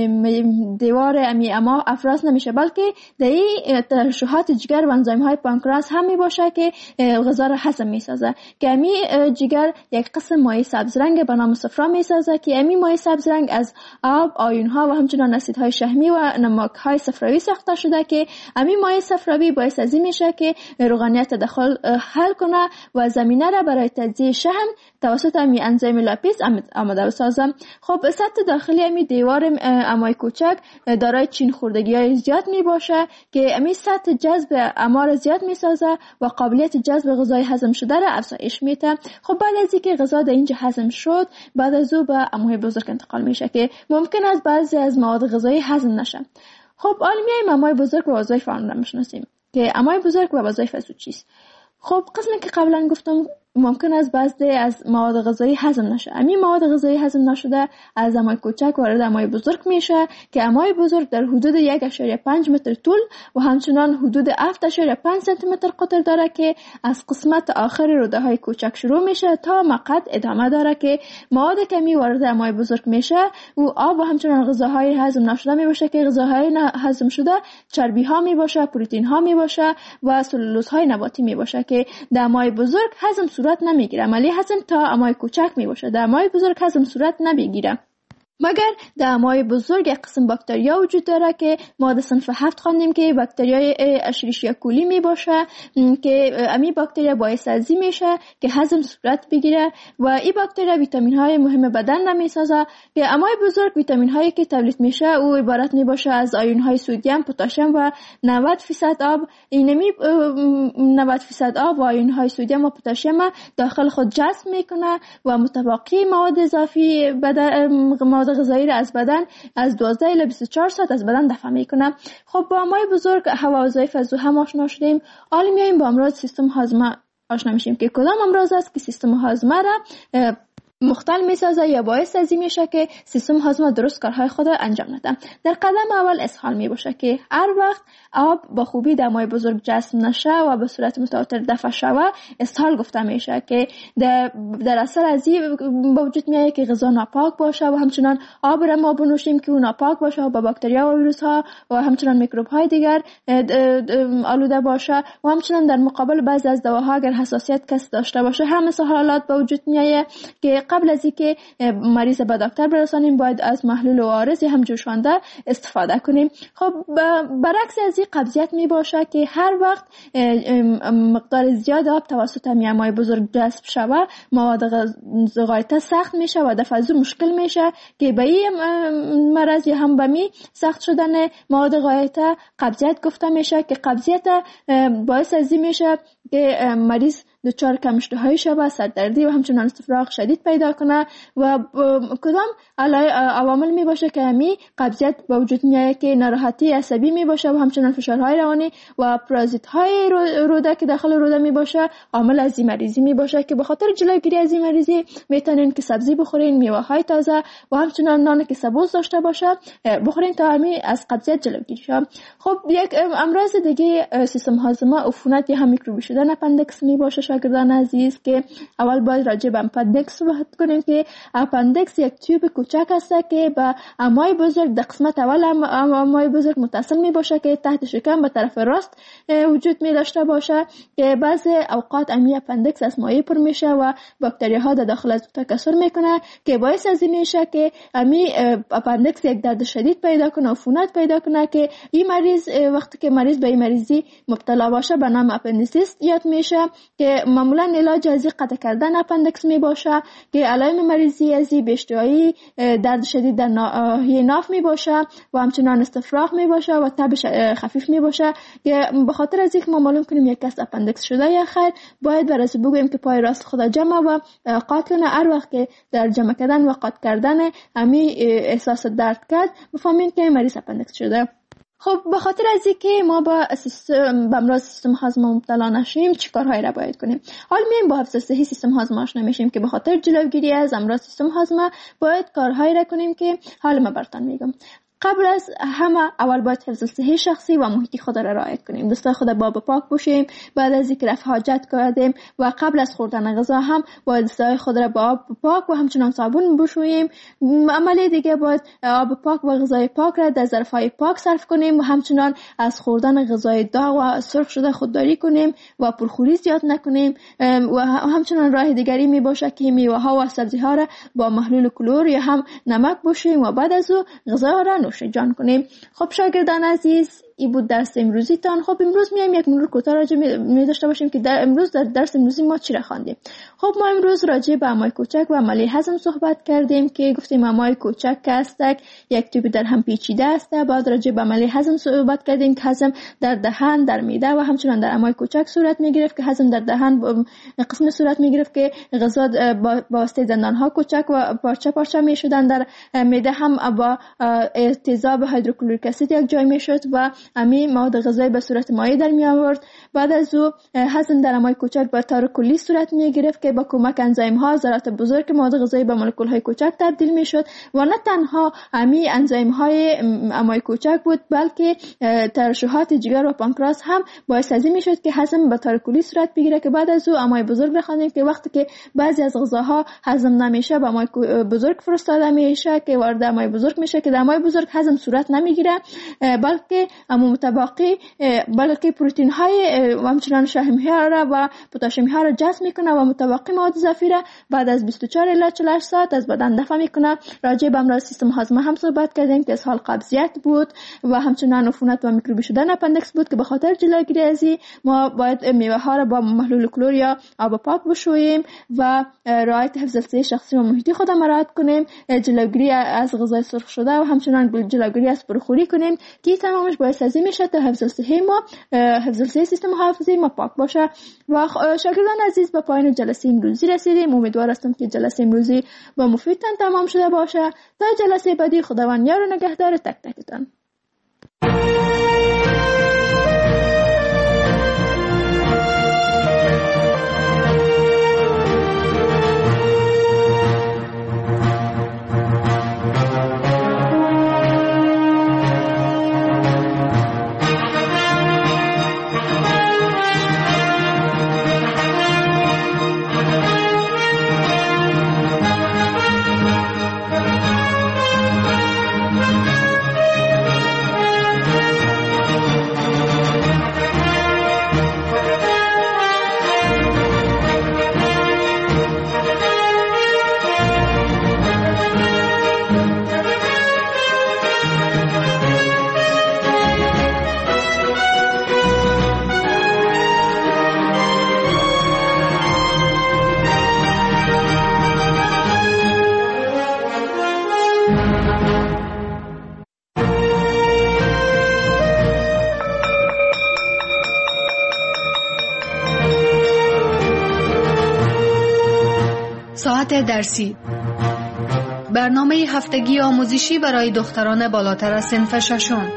دیوار اما افراز نمیشه، بلکه در این ترشحات جگر و انزیم‌های پانکراس هم میباشه که غذا را هضم میسازه که امی جگر یک قسم مایع سبز رنگ به نام صفرا میسازه که امی مایع سبز رنگ از آب، آیون‌ها و همچنان اسیدهای شحمی و نمک‌های صفراوی ساخته شده که امی مایع صفراوی باعث از این میشه که روغنیت تداخل حل کنه و زمینه را برای تجزیه شحم توسط امی انزیم لاپیز آماده بسازه. خب سطح داخلی امی دیوار امعای کوچک دارای چین خوردگی‌های زیاد می باشه که امی سطح جذب امار زیاد می سازه و قابلیت جذب غذای هضم شده را افزایش میده. خب بعد از اینکه غذا در اینجا هضم شد، بعد از او به امعای بزرگ انتقال میشه که ممکن است بعضی از مواد غذایی هضم نشه. خب حالا میایم امعای بزرگ و وظایف آن را میشناسیم که امعای بزرگ و وظایف از او چیست. خب قسمی که قبلا گفتم ممکن است بعضی از مواد غذایی هضم نشه. همین مواد غذایی هضم نشده از امعای کوچک وارد امعای بزرگ میشه که امعای بزرگ در حدود 1.5 متر طول و همچنان حدود 7.5 سانتی متر قطر داره که از قسمت آخر روده های کوچک شروع میشه تا مقعد ادامه داره که مواد کمی وارد امعای بزرگ میشه و آب و همچنان غذاهای هضم نشده میباشه که غذاهای هضم شده چربی ها میباشه، پروتئین ها میباشه و سلولوز های نباتی میباشه که در امعای بزرگ هضم صورت نمیگیره. عملی هضم تا امعای کوچک میباشه. در امعای بزرگ هضم صورت نمیگیره. مگر در امعای بزرگ یک قسم باکتریا وجود داره که ما در صنف 7 خواندیم که باکتریای اشریشیا کولی می باشه که امی باکتریا باعث از این میشه که هضم صورت بگیره و این باکتریا ویتامین های مهم بدن نمی سازه که امعای بزرگ ویتامین هایی که تولید میشه او عبارت می باشه از آیون های سدیم، پتاسیم و 90% آب. اینمی 90% آب و آیون های سدیم و پتاسیم داخل خود جذب میکنه و متبقی مواد اضافی مواد غذایی را از بدن از 12 الی 24 ساعت از بدن دفع میکنه. خب با امعای بزرگ هوا وظایف از او هم آشنا شدیم. حالا میایم با امراض سیستم هاضمه آشنا میشیم که کدام امراض است که سیستم هاضمه را مختل میسازه یا باعث از این میشه که سیستم هاضمه درست کارهای خود انجام نده. در قدم اول اسهال می باشه که هر وقت آب با خوبی در امعای بزرگ جذب نشه و به صورت متواتر دفع شوه اسهال گفته میشه که در اثر از این با وجود میاد که غذا ناپاک باشه و همچنان آب را ما بنوشیم که اون ناپاک باشه و با باکتریا و ویروس ها و همچنان میکروب های دیگر آلوده باشه و همچنان در مقابل بعضی از دواها اگر حساسیت کس داشته باشه هم مثل حالات با وجود میاد که قبل از اینکه مریض به دکتر برسانیم باید از محلول عارض هم جوشانده استفاده کنیم. خب برعکس از این قبضیت می باشه که هر وقت مقدار زیاد آب توسط میامای بزرگ جذب شود مواد غایطه سخت میشه و دفعه مشکل میشه که به این مرض یا هم به می سخت شدن مواد غایطه قبضیت گفته میشه که قبضیت باعث از این میشه که مریض دچار کم اشتهایی شود، سردردی و همچنان استفراغ شدید پیدا کنه و کدام عوامل می باشه که همی قبضیت به وجود میاد که ناراحتی عصبی می باشه و همچنان فشارهای روانی و پرازیت های روده که داخل روده می باشه عامل از این مریضی می باشه که به خاطر جلوگیری از این مریضی میتونین که سبزی بخورین، میوه های تازه و همچنان نان که سبوس داشته باشه بخورین تا همی از قبضیت جلوگیری شه. خب یک امراض دیگه سیستم هاضمه عفونت یا هم میکروبی شدن اپندکس می باشه. شاگردان عزیز که اول باید راجع به اپندکس صحبت کنیم که اپندکس یک تیوب کوچک است که به امعای بزرگ در قسمت اول امعای بزرگ متصل می باشه که تحت شکم به طرف راست وجود می داشته باشه که بعضی اوقات امی اپندکس از مایع پر میشه و باکتری ها در داخل از تکثر میکنه که باعث از این میشه که امی اپندکس یک درد شدید پیدا کنه، عفونت پیدا کنه که این مریض وقتی که مریض به این مریضی مبتلا باشه به نام اپندیسیس یاد میشه که معمولا علاج از قطع کردن اپندکس می باشه که علائم مریضی از بیشتری درد شدید در ناحیه ناف می باشه و همچنان استفراغ می باشه و تب خفیف می باشه که به خاطر از اینکه ما معلوم کنیم یک کس اپندکس شده یا خیر باید برای بگوییم که پای راست خود جمع و قاط کنه. هر وقت که در جمع کردن و قاط کردن همین احساس درد کرد بفهمین که مریض اپندکس شده. خب به خاطر از اینکه ما به امراض سیستم هاضمه مبتلا نشیم چی کارهایی را باید کنیم؟ حال میایم با حفظ صحی سیستم هاضمه آشنا میشیم که به خاطر جلوگیری از امراض سیستم هاضمه باید کارهایی را کنیم که حال ما براتون میگم. قبل از همه اول باید حفظ صحی شخصی و محیطی خود را رعایت کنیم. دستای خود با آب پاک بوشیم. بعد از اینکه رفع حاجت کردیم و قبل از خوردن غذا هم باید دستای خود را با آب پاک و همچنان صابون بشوییم. عملی دیگه باید آب پاک و غذای پاک را در ظرف‌های پاک صرف کنیم و همچنان از خوردن غذای داغ و سرخ شده خودداری کنیم و پرخوری زیاد نکنیم و همچنان راه دیگری می باشه که میوه ها و سبزی ها را با محلول کلور یا هم نمک بشوییم و بعد از او غذا را نوش جان کنیم. خب شاگردان عزیز این بود درس امروزی تان. خب امروز میایم یک مرور کوتاه راجع می داشته باشیم که امروز در درس امروزی ما چی را خواندیم. خب ما امروز راجع به امعای کوچک و عملیه هضم صحبت کردیم که گفتیم امعای کوچک که است یک تیوب در هم پیچیده است. بعد راجع به عملیه هضم صحبت کردیم که هضم در دهان، در معده و همچنان در امعای کوچک صورت میگرفت که هضم در دهان قسم صورت میگرفت که غذا با واسطه دندان ها کوچک و پارچه پارچه میشدن. در معده هم با تیزاب هیدروکلوریک اسید یک جای میشد و امی مواد غذایی به صورت مایع در می آورد. بعد از او هضم در امعای کوچک به طور کلی صورت می گرفت که با کمک انزیم ها ذرات بزرگ مواد غذایی به مولکول های کوچک تبدیل می شد و نه تنها امی انزیم های امعای کوچک بود بلکه ترشحات جگر و پانکراس هم باعث از این می شد که هضم به طور کلی صورت بگیره که بعد از او امعای بزرگ بخوانیم که وقتی که بعضی از غذاها هضم نمیشه به امعای بزرگ فرستاده میشه که وارد امعای بزرگ میشه که در امعای بزرگ هضم صورت نمیگیره بلکه متباقی بلکه پروتئین های و همچنان شحم ها را و پتاسیم ها را جذب میکنه و متباقی مواد اضافی را بعد از 24 الی 48 ساعت از بدن دفع میکنه. راجع به امراض سیستم هاضمه هم صحبت کردیم که اسهال قبضیت بود و همچنان عفونت و میکروبی شدن اپندکس بود که به خاطر جلوگیری از ما باید میوه ها را با محلول کلور یا آب پاک بشوییم و رعایت حفظ صحی شخصی و محیطی خود مراعات کنیم. جلوگیری از غذای سرخ شده و همچنان جلوگیری از پرخوری کنیم که تمامش باعث از این میشه تا حفظ صحی ما حفظ صحی سیستم حافظه ما پاک باشه. و شاگردان عزیز به پایان جلسه امروزی رسیدیم. امیدوار هستم که جلسه امروزی با مفیدتان تمام شده باشه. تا جلسه بعدی خداوند یار و نگهدار تک تکتان. صفحات درسی، برنامه هفتگی آموزشی برای دختران بالاتر از صنف ششم.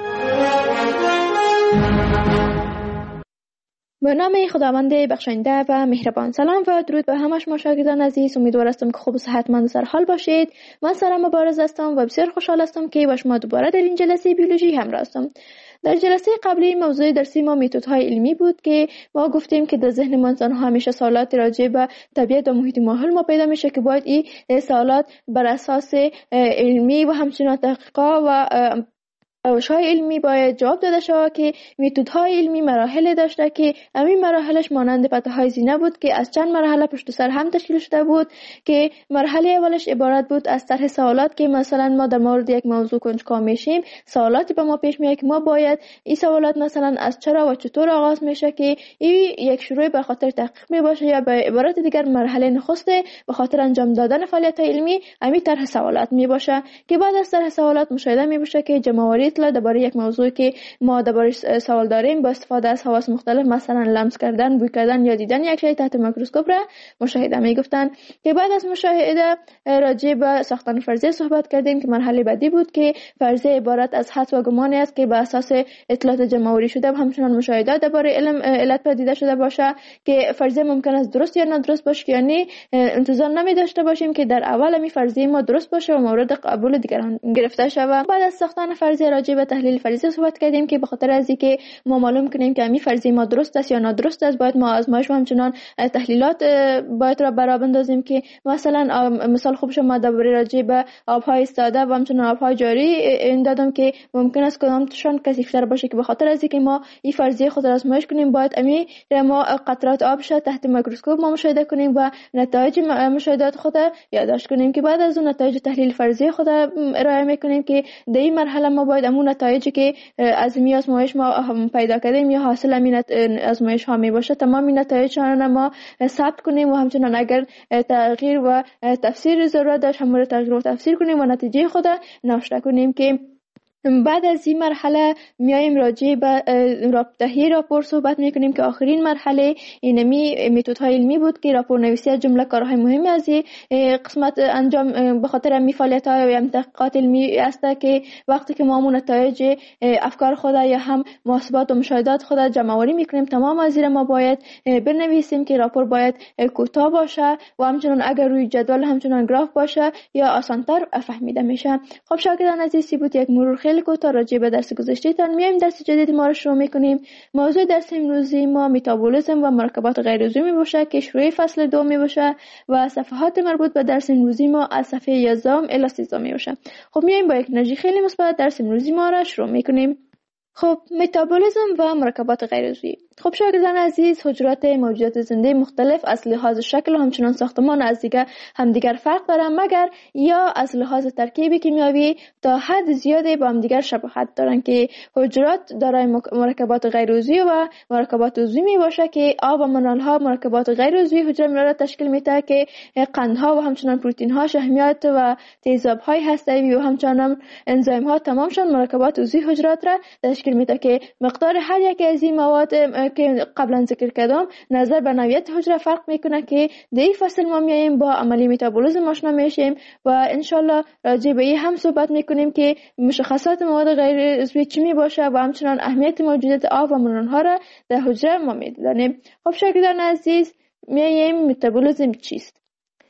به نام خداوند بخشنده و مهربان. سلام و درود به همه شما شاگردان عزیز. امیدوار هستم که خوب و صحتمند و سرحال باشید. من سارا مبارز هستم و بسیار خوشحال هستم که با شما دوباره در این جلسه بیولوژی همراه هستم. در جلسه قبلی موضوع درسی ما متدهای علمی بود که ما گفتیم که در ذهن انسان ها همیشه سوالات راجع به طبیعت و محیط ماحول ما پیدا میشه که باید این سوالات بر اساس علمی و همچنین تحقیقات و روش‌های علمی باید جواب داده شود که متدهای علمی مراحل داشته که همین مراحلش مانند پته‌های زینه بود که از چند مرحله پشت سر هم تشکیل شده بود که مرحله اولش عبارت بود از طرح سوالات که مثلا ما در مورد یک موضوع کنجکاو میشیم، سوالاتی به ما پیش میاد که ما باید این سوالات مثلا از چرا و چطور آغاز میشه که این یک شروع به خاطر تحقیق می باشه یا به عبارت دیگر مرحله نخست به خاطر انجام دادن فعالیت علمی همین طرح سوالات می باشه که بعد از طرح سوالات مشاهده می باشه که جمع‌آوری درباره یک موضوع که ما درباره سوال داریم با استفاده از حواس مختلف مثلا لمس کردن، بوی کردن یا دیدن یک شی تحت میکروسکوپ را مشاهده میگفتن که بعد از مشاهده راجع به ساختن فرضیه صحبت کردیم که مرحله بعدی بود که فرضیه عبارت از حدس و گمانی است که بر اساس اطلاعات جمع‌آوری شده و همچنین مشاهدات درباره علت پدیده شده باشه که فرضیه ممکن است درست یا نادرست باشه، یعنی انتظار نمی داشته باشیم که در اول می فرضیه ما درست باشه و مورد قبول دیگران گرفته شود. بعد از ساختن فرضیه راجع به تحلیل فرضیه صحبت کردیم که به خاطر از اینکه ما معلوم کنیم که همین فرضیه ما درست است یا نادرست است باید ما آزمایش و همچنان تحلیلات باید را برابر بندازیم که مثلا مثال خوبش ما درباره راجع به آبهای ساده و همچنان آبهای جاری این دادم که ممکن است کدامشان کثیف‌تر باشه که به خاطر از اینکه ما این فرضیه خود را آزمایش کنیم باید همین ما قطرات آب شد تحت میکروسکوپ ما مشاهده کنیم و نتایج مشاهدات خود یادداشت کنیم که بعد از اون نتایج تحلیل فرضیه خود ارائه میکنیم که در این مرحله ما باید همون نتایجی که از این آزمایش ما پیدا کردیم یا حاصل همین آزمایش ها می باشه تمام نتایج آن ما ثبت کنیم و همچنان اگر تغییر و تفسیر ضرورت داشت هم تغییر و تفسیر کنیم و نتیجه خود نوشته کنیم که بعد از این مرحله میایم راجع به تهیه راپور صحبت میکنیم که آخرین مرحله اینمی متدهای علمی بود که راپور نویسی از جمله کارهای مهمی از این قسمت انجام به خاطر می فعالیت‌های و تحقیقات علمی است که وقتی که ما نتایج افکار خود یا هم محاسبات و مشاهدات خود جمع‌آوری میکنیم تمام از ما باید بنویسیم که راپور باید کوتاه باشه و همچنان اگر روی جدول همچنان گراف باشه یا آسان‌تر فهمیده میشه. خب شاگردان عزیز بود یک مرور خیلی کوتاه راجع به درس گذشته تان میایم درس جدید ما رو شروع میکنیم. موضوع درس امروزی ما متابولیسم و مرکبات غیر عضوی باشه که شروع فصل 2 می باشه و صفحات مربوط به درس امروزی ما از صفحه 11 الی 13 می باشه. خب میایم با یک انرژی خیلی مثبت درس امروزی ما رو شروع میکنیم. خب متابولیسم و مرکبات غیر عضوی. خب شاگردان عزیز حجرات موجودات زنده مختلف از لحاظ شکل و همچنان ساختمان از همدیگر فرق دارند مگر یا از لحاظ ترکیب کیمیایی تا حد زیادی با همدیگر شباهت دارند که حجرات دارای مرکبات غیر عضوی و مرکبات عضوی می باشه که آب و منرال ها مرکبات غیر عضوی حجره را تشکیل میده که قندها و همچنان پروتئین ها شحمیات و تیزاب های هسته‌ای و همچنان انزیم ها تمامشان مرکبات عضوی حجرات را تشکیل میده که مقدار هر یک از این مواد که قبلا ذکر کردم نظر به نوعیت حجره فرق میکنه که در این فصل ما میایم با عملی متابولیسم آشنا میشیم و انشالله راجع به این هم صحبت میکنیم که مشخصات مواد غیر عضوی چی می باشه و همچنان اهمیت موجودیت آب و منرال ها را در حجره ما میدانیم. خب شاگردان عزیز میایم متابولیسم چیست؟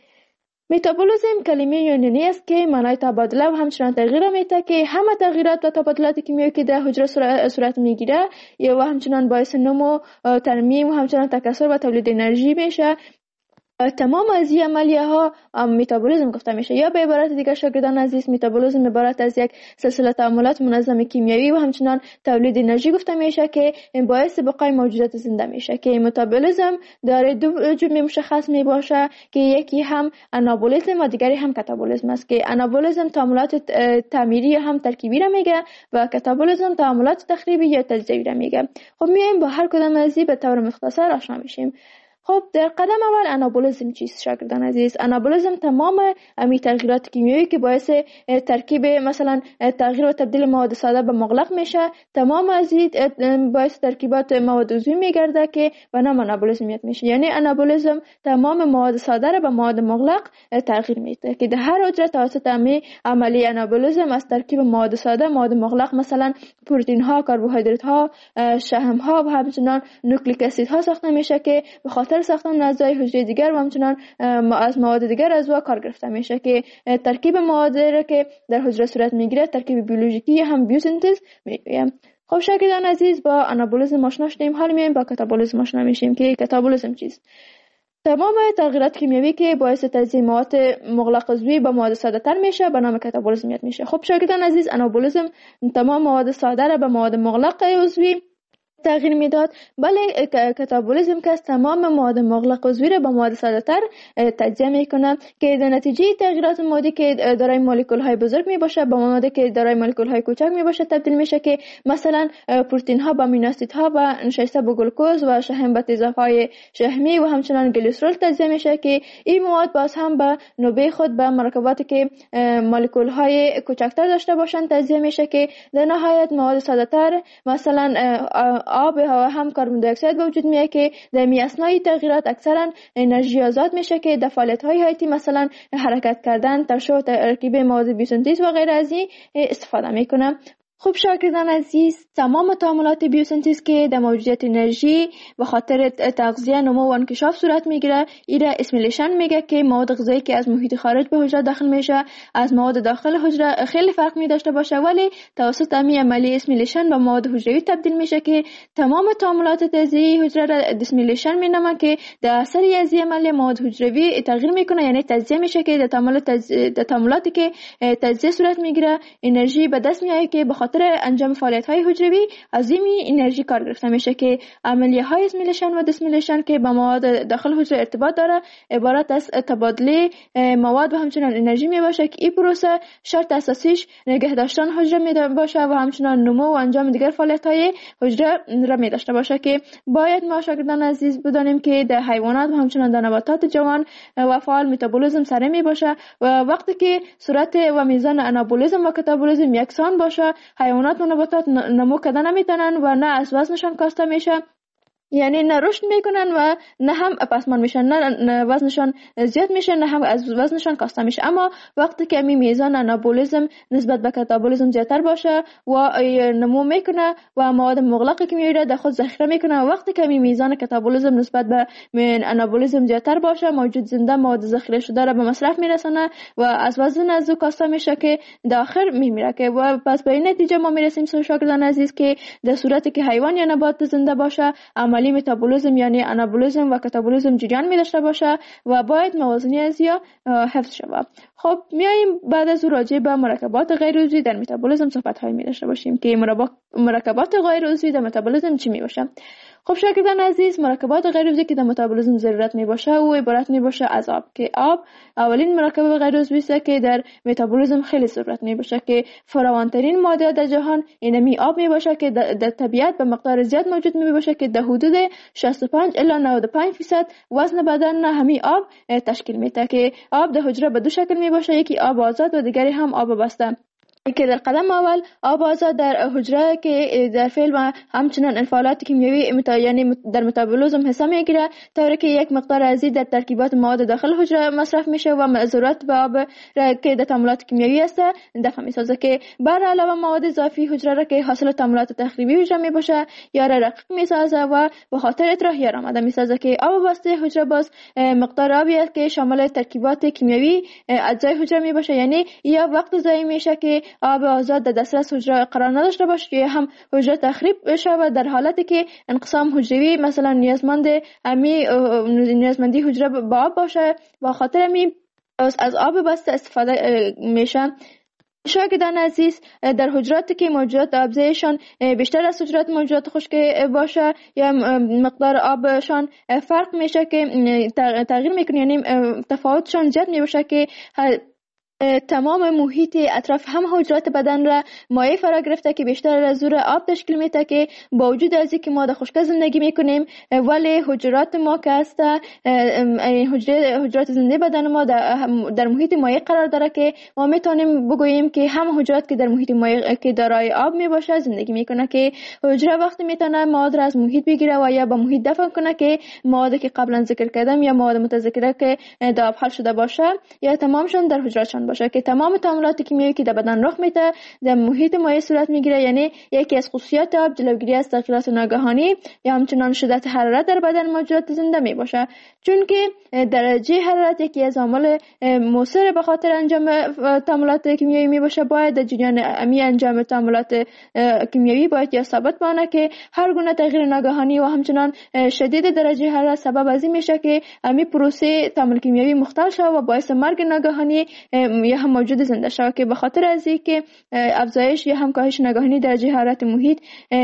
متابولیسم کلمه یونانی است که معنای تبادله و همچنان تغییر میده که همه تغییرات و تبادلات کیمیایی که در حجره صورت میگیره یا همچنان باعث نمو، ترمیم و همچنان تکثر و تولید انرژی میشه. تمام از این عملیه ها متابولیسم گفته میشه یا به عبارت دیگر شاگردان عزیز متابولیسم عبارت از یک سلسله تعاملات منظم کیمیایی و همچنان تولید انرژی گفته میشه که باعث بقای موجودات زنده میشه که متابولیسم داره دو جمله مشخص می باشه که یکی هم آنابولیسم و دیگری هم کاتابولیسم است که آنابولیسم تعاملات تعمیری هم ترکیبی را میگه و کاتابولیسم تعاملات تخریبی یا تجزیه‌ای را میگه. خب میایم با هر کدام از این به طور مختصر آشنا میشیم. خب در قدم اول انابولیزم چیست شاگردان عزیز؟ انابولیزم تمام امی تغییرات کیمیایی که باعث ترکیب مثلا تغییر و تبدیل مواد ساده به مغلق میشه، تمام از این باعث ترکیبات مواد عضوی میگرده که به نام انابولیزم میشه. یعنی انابولیزم تمام مواد ساده را به مواد مغلق تغییر میده که در هر حجره توسط امی عملی انابولیزم از ترکیب مواد ساده مواد مغلق مثلا پروتئین ها، کربوهیدرات ها، شحم ها و همچنان نوکلیک اسید ها ساخته میشه که به خاطر ساختن اعضای حجره دیگر و همچنان از مواد دیگر عضو کار گرفته میشه که ترکیب مواد را که در حجره صورت میگیره ترکیب بیولوژیکی هم بیوسینتز میگیم. خب شاگردان عزیز با انابولیزم آشنا شدیم، حالا میایم با کاتابولیزم آشنا میشیم که کاتابولیزم چیست. تمام تغییرات کیمیایی که باعث تجزیه مواد مغلق عضوی به مواد ساده تر میشه به نام کاتابولیزم یاد میشه. خب شاگردان عزیز انابولیزم تمام مواد ساده را به مواد مغلق عضوی تغییر میداد، ولی کاتابولیزم که تمام مواد مغلق عضوی را به مواد ساده تر تجزیه میکنه که در نتیجه تغییرات مادی که دارای مولکول های بزرگ می باشه به موادی که دارای مولکول های کوچک می باشه تبدیل میشه که مثلا پروتئین ها به امینو اسید ها و نشسته به گلوکوز و شحم به تیزاب های شحمی و همچنان گلیسرول تجزیه میشه که این مواد باز هم به نوبه خود به مرکباتی که مولکول های کوچکتر داشته باشن تجزیه میشه که در نهایت مواد ساده تر مثلا آب و هم کربن دی اکساید به وجود میاد که در می اثنای تغییرات اکثرا انرژی آزاد میشه که در فعالیت های حیاتی مثلا حرکت کردن، ترشح و ترکیب مواد بیوسنتز و غیره از این استفاده میکنه. خب شاگردان عزیز تمام تعاملات بیوسنتز که در موجودیت انرژی به خاطر تغذیه، نمو و انکشاف صورت میگیره ایره اسیمیلیشن میگه که مواد غذایی که از محیط خارج به حجره داخل میشه از مواد داخل حجره خیلی فرق می داشته باشه، ولی توسط امی عملی اسیمیلیشن به مواد حجروی تبدیل میشه که تمام تعاملات تجزیه حجره را اسیمیلیشن مینامن که در اثر از این عمل مواد حجروی تغییر میکنه، یعنی تجزیه میشه که در تعاملاتی که تجزیه صورت میگیره انرژی به دست میاد که خاطر انجام فعالیت‌های حجروی عظیمی انرژی کار گرفته میشه که عملیه‌های اسیمیلیشن و دیسیمیلیشن که با مواد داخل حجره ارتباط داره عبارت از تبادله مواد و همچنان انرژی میباشه که این پروسه شرط اساسیش نگه داشتن حجره میباشه و همچنان نمو و انجام دیگر فعالیت‌های حجره را میداشته باشه که باید ما شاگردان عزیز بدانیم که در حیوانات و همچنان در نباتات جوان و فعال متابولیسم سره میباشه و وقتی که صورت و میزان انابولیسم و کاتابولیسم یکسان باشه حیوانات و نباتات نمو کردن نمیتونن و نه از وزنشان کاسته میشه، یعنی نه رشد میکنن و نه هم پسمان میشن، نه وزنشان زیاد میشه نه هم از وزنشان کاسته میشه. اما وقتی که می میزان انابولیسم نسبت به کاتابولیسم زیادتر باشه و نمو میکنه و مواد مغلق کیمیایی را در خود ذخیره میکنه و وقتی که می میزان کاتابولیسم نسبت به انابولیسم زیادتر باشه موجود زنده مواد ذخیره شده را به مصرف میرسونه و از وزن از او کاسته میشه که در آخر میمیره که و پس به این نتیجه ما میرسیم شاگردان عزیز که در صورتی که حیوان یا نبات زنده باشه عملی متابولیسم یعنی انابولیسم و کاتابولیسم جریان می داشته باشه و باید موازنی از یا حفظ شود. خب میایم بعد از راجع به مرکبات غیر عضوی در متابولیسم صحبت های می داشته باشیم که مرکبات غیر عضوی در متابولیسم چی می باشه. خب شاگردان عزیز مرکبات غیر عضوی که در متابولیسم ضرورت می باشه و عبارت می باشه از آب که آب اولین مرکب غیر عضوی است که در متابولیسم خیلی ضرورت می باشه که فراوانترین ماده در جهان اینمی آب می باشه که در طبیعت به مقدار زیاد موجود می باشه که در حدود 65 الی 95% وزن بدن همین آب تشکیل میده که آب در حجره به دو شکل می باشه، یکی آب آزاد و دیگری هم آب بسته که در قدم اول آب آزاد در حجره که در فعل و همچنان انفعالات کیمیایی یعنی در متابولیسم حساب میگیره طوری که یک مقدار ازی در ترکیبات مواد داخل حجره مصرف میشه و ضرورت به آب را که در تعاملات کیمیایی است دفع میسازه که بر علاوه مواد اضافی حجره را که حاصل تعاملات تخریبی حجره میباشه یا را رقیق میسازه و به خاطر اطراح یا آمده میسازه که آب بسته حجره باز مقدار آبی است که شامل ترکیبات کیمیایی اجزای حجره میباشه، یعنی یا وقت ضایع میشه که آب آزاد در دسترس حجره قرار نداشته باشه که هم حجره تخریب شود در حالتی که انقسام حجروی مثلا نیازمندی حجره به آب باشه و خاطر می از آب بسته استفاده میشه. شاگردان عزیز در حجراتی که موجودات آبزیشان بیشتر از حجرات موجودات خشک باشه یا مقدار آبشان فرق میشه که تغییر میکنه، یعنی تفاوتشان زیاد میباشه که تمام محیط اطراف هم حجرات بدن را مایع فرا گرفته که بیشتر از زور آب تشکیل میده، که با وجود از اینکه ما در خشکی زندگی میکنیم ولی حجرات ما که هست حجرات زنده بدن ما در محیط مایع قرار داره که ما میتونیم بگوییم که هم حجرات که در محیط مایع که دارای آب میباشه زندگی میکنه، که حجره وقتی میتونه مواد را از محیط بگیره و یا به محیط دفع کنه که موادی که قبلا ذکر کردم یا مواد متذکره که در آب حل شده باشه یا تمامشون در حجراتشان باشه، که تمام تعاملات کیمیایی که در بدن رخ میده در محیط مایع صورت میگیره. یعنی یکی از خصوصیات آب جلوگیری از تغییرات ناگهانی یا همچنان شدت حرارت در بدن موجودات زنده می باشه، چون که درجه حرارت یکی از عوامل مؤثر به خاطر انجام تعاملات کیمیایی می باشه. باید در جریان امی انجام تعاملات کیمیایی باید یا ثابت بانه که هر گونه تغییر ناگهانی و همچنان شدید درجه حرارت سبب از این میشه که امی پروسه تعامل کیمیایی مختل شود و باعث مرگ ناگهانی یا هم موجود زنده شود، که به خاطر از این که افزایش یا هم کاهش ناگهانی درجه حرارت محیط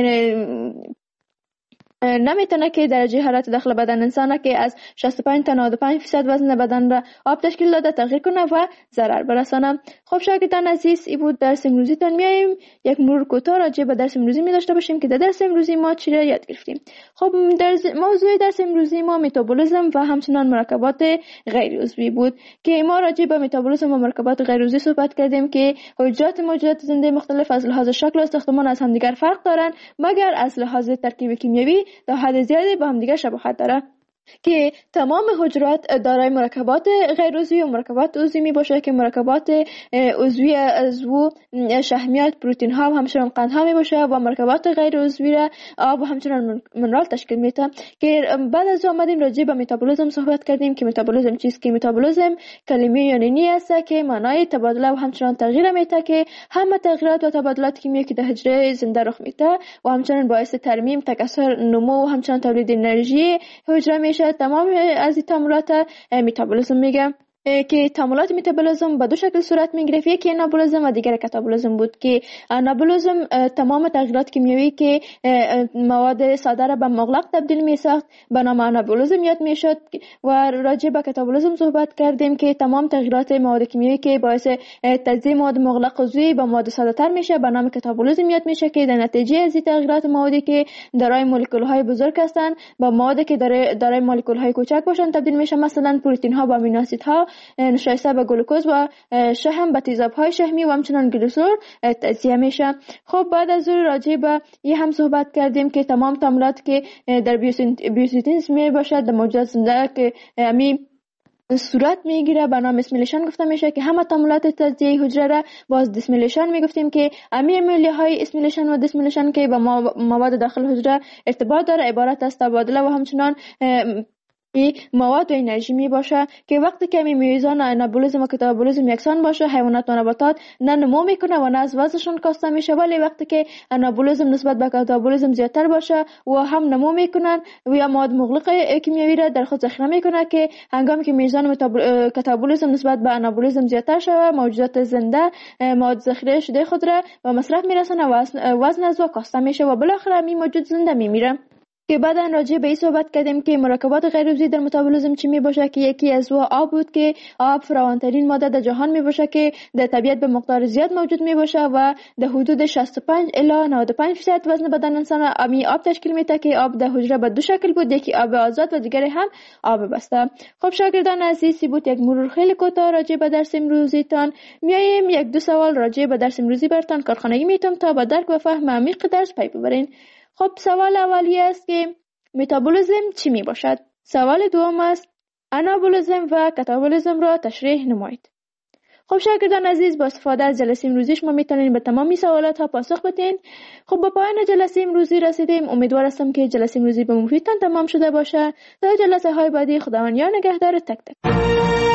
نمیتونه که درجه حرارت داخل بدن انسان که از 65 تا 95% وزن بدن را آب تشکیل داده تغییر کنه و ضرر برسانه. خب شاگردان عزیز، این بود درس امروزی تان. میایم یک مرور کوتاه راجع به درس امروزی می داشته باشیم که در درس امروزی ما چی را یاد گرفتیم. خب موضوع درس امروزی ما متابولیسم و همچنان مرکبات غیر عضوی بود که ما راجع به متابولیسم و مرکبات غیر عضوی صحبت کردیم که حجرات موجودات زنده مختلف از لحاظ شکل و ساختمان از همدیگر فرق دارن، مگر از لحاظ ترکیب کیمیایی در حد زیادی با هم دیگر شباهت داره، که تمام حجرات دارای مرکبات غیر عضوی و مرکبات عضوی می باشه، که مرکبات عضوی عضو شحمیات، پروتئین ها و همچنان قند ها می باشه و مرکبات غیر عضوی را آب و همچنان منرال تشکیل میده. که بعد از آمدیم راجع به متابولیسم صحبت کردیم که متابولیسم چیست. که متابولیسم کلمه یونانی است که معنای تبادله و همچنان تغییر میده، که همه تغییرات و تبادلات کیمیایی که در حجره زنده رخ میده و همچنان باعث ترمیم، تکثر، نمو و همچنان تولید انرژی حجره تمام از این تعاملات متابولیسم میگم. که تعاملات متابولیسم به دو شکل صورت میگرفت، یکی انابولیسم و دیگر کاتابولیسم بود. که انابولیسم تمام تغییرات کیمیایی که مواد ساده را به مغلق تبدیل میساخت به نام انابولیسم یاد میشد. و راجع به کاتابولیسم صحبت کردیم که تمام تغییرات مواد کیمیایی که باعث تجزیه مواد مغلق عضوی به مواد ساده تر میشه به نام کاتابولیسم یاد میشه، که در نتیجه از این تغییرات موادی که دارای مولکول های بزرگ هستند با موادی که دارای مولکول های کوچک باشن تبدیل میشه. مثلا پروتئین ها با امینو اسیدها نشایسته به گلوکوز و شحم به تیزاب‌های شحمی و همچنان گلیسرول تجزیه میشه. خب بعد از اون راجع به این هم صحبت کردیم که تمام تعاملات که در بیوسینتز می باشد در موجودات زنده که می صورت میگیره به نام اسمیلیشن گفته میشه، که همه تعاملات تجزیه حجره را باز دیسمیلیشن میگفتیم. که امیلی های اسمیلیشن و دیسمیلیشن که با مواد داخل حجره ارتباط داره عبارت از تبادله و همچنان مواد و انرژی می باشه. که وقتی که میزان انابولیسم و کاتابولیسم یکسان باشه حیوانات و نباتات نه نمو میکنه و نه از وزنشون کاسته میشه، ولی وقتی که انابولیسم نسبت به کاتابولیسم زیادتر باشه و هم نمو میکنن و یا مواد مغلق کیمیایی را در خود ذخیره میکنه، که هنگامی که میزان کاتابولیسم نسبت به انابولیسم زیادتر شوه موجودات زنده مواد ذخیره شده خود را به مصرف میرسونه و وزن از کاسته میشه و بالاخره می موجود زنده میمیره. که بعداً راجع به این صحبت کردیم که مرکبات غیر عضوی در متابولیسم چی می باشه، که یکی از او آب بود، که آب فراوانترین ماده در جهان می باشه که در طبیعت به مقدار زیاد موجود می باشه و در حدود 65 الی 95% وزن بدن انسان امی آب تشکیل میده. که آب در حجره به دو شکل بود، یکی آب آزاد و دیگری هم آب بسته. خب شاگردان عزیزی بود یک مرور خیلی کوتاه راجع به درس امروزیتان. میایم یک دو سوال راجع به درس امروزی براتون کارخانگی میتم تا به درک و فهم عمیق درس پی ببرین. خب سوال اولی است که متابولیسم چی می باشد؟ سوال دوم است انابولیسم و کاتابولیسم را تشریح نمایید. خب شاگردان عزیز با استفاده از جلسه امروزی شما میتونید به تمامی سوالات ها پاسخ بدین. خب با پایان جلسه امروزی رسیدیم. امیدوار هستم که جلسه امروزی به مفیدتان تمام شده باشه. تا جلسه های بعدی خداوند یار نگهدار تک تک.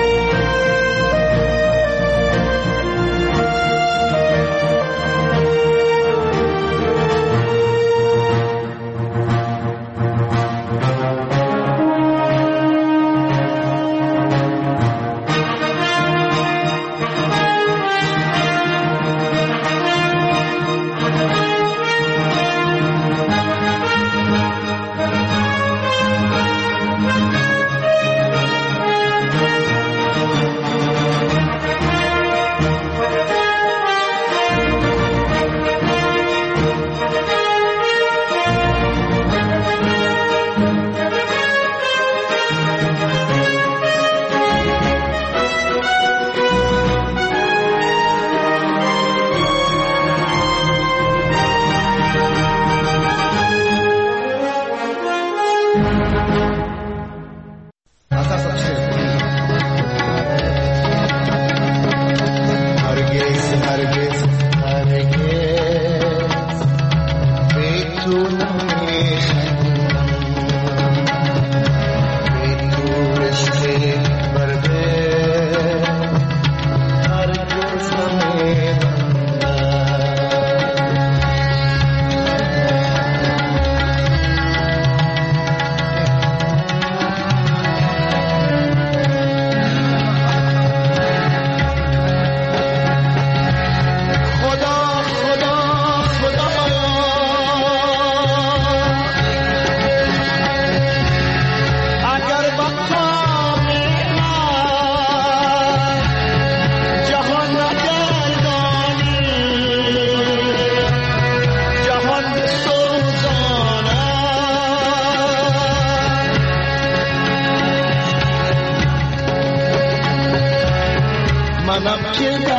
منم که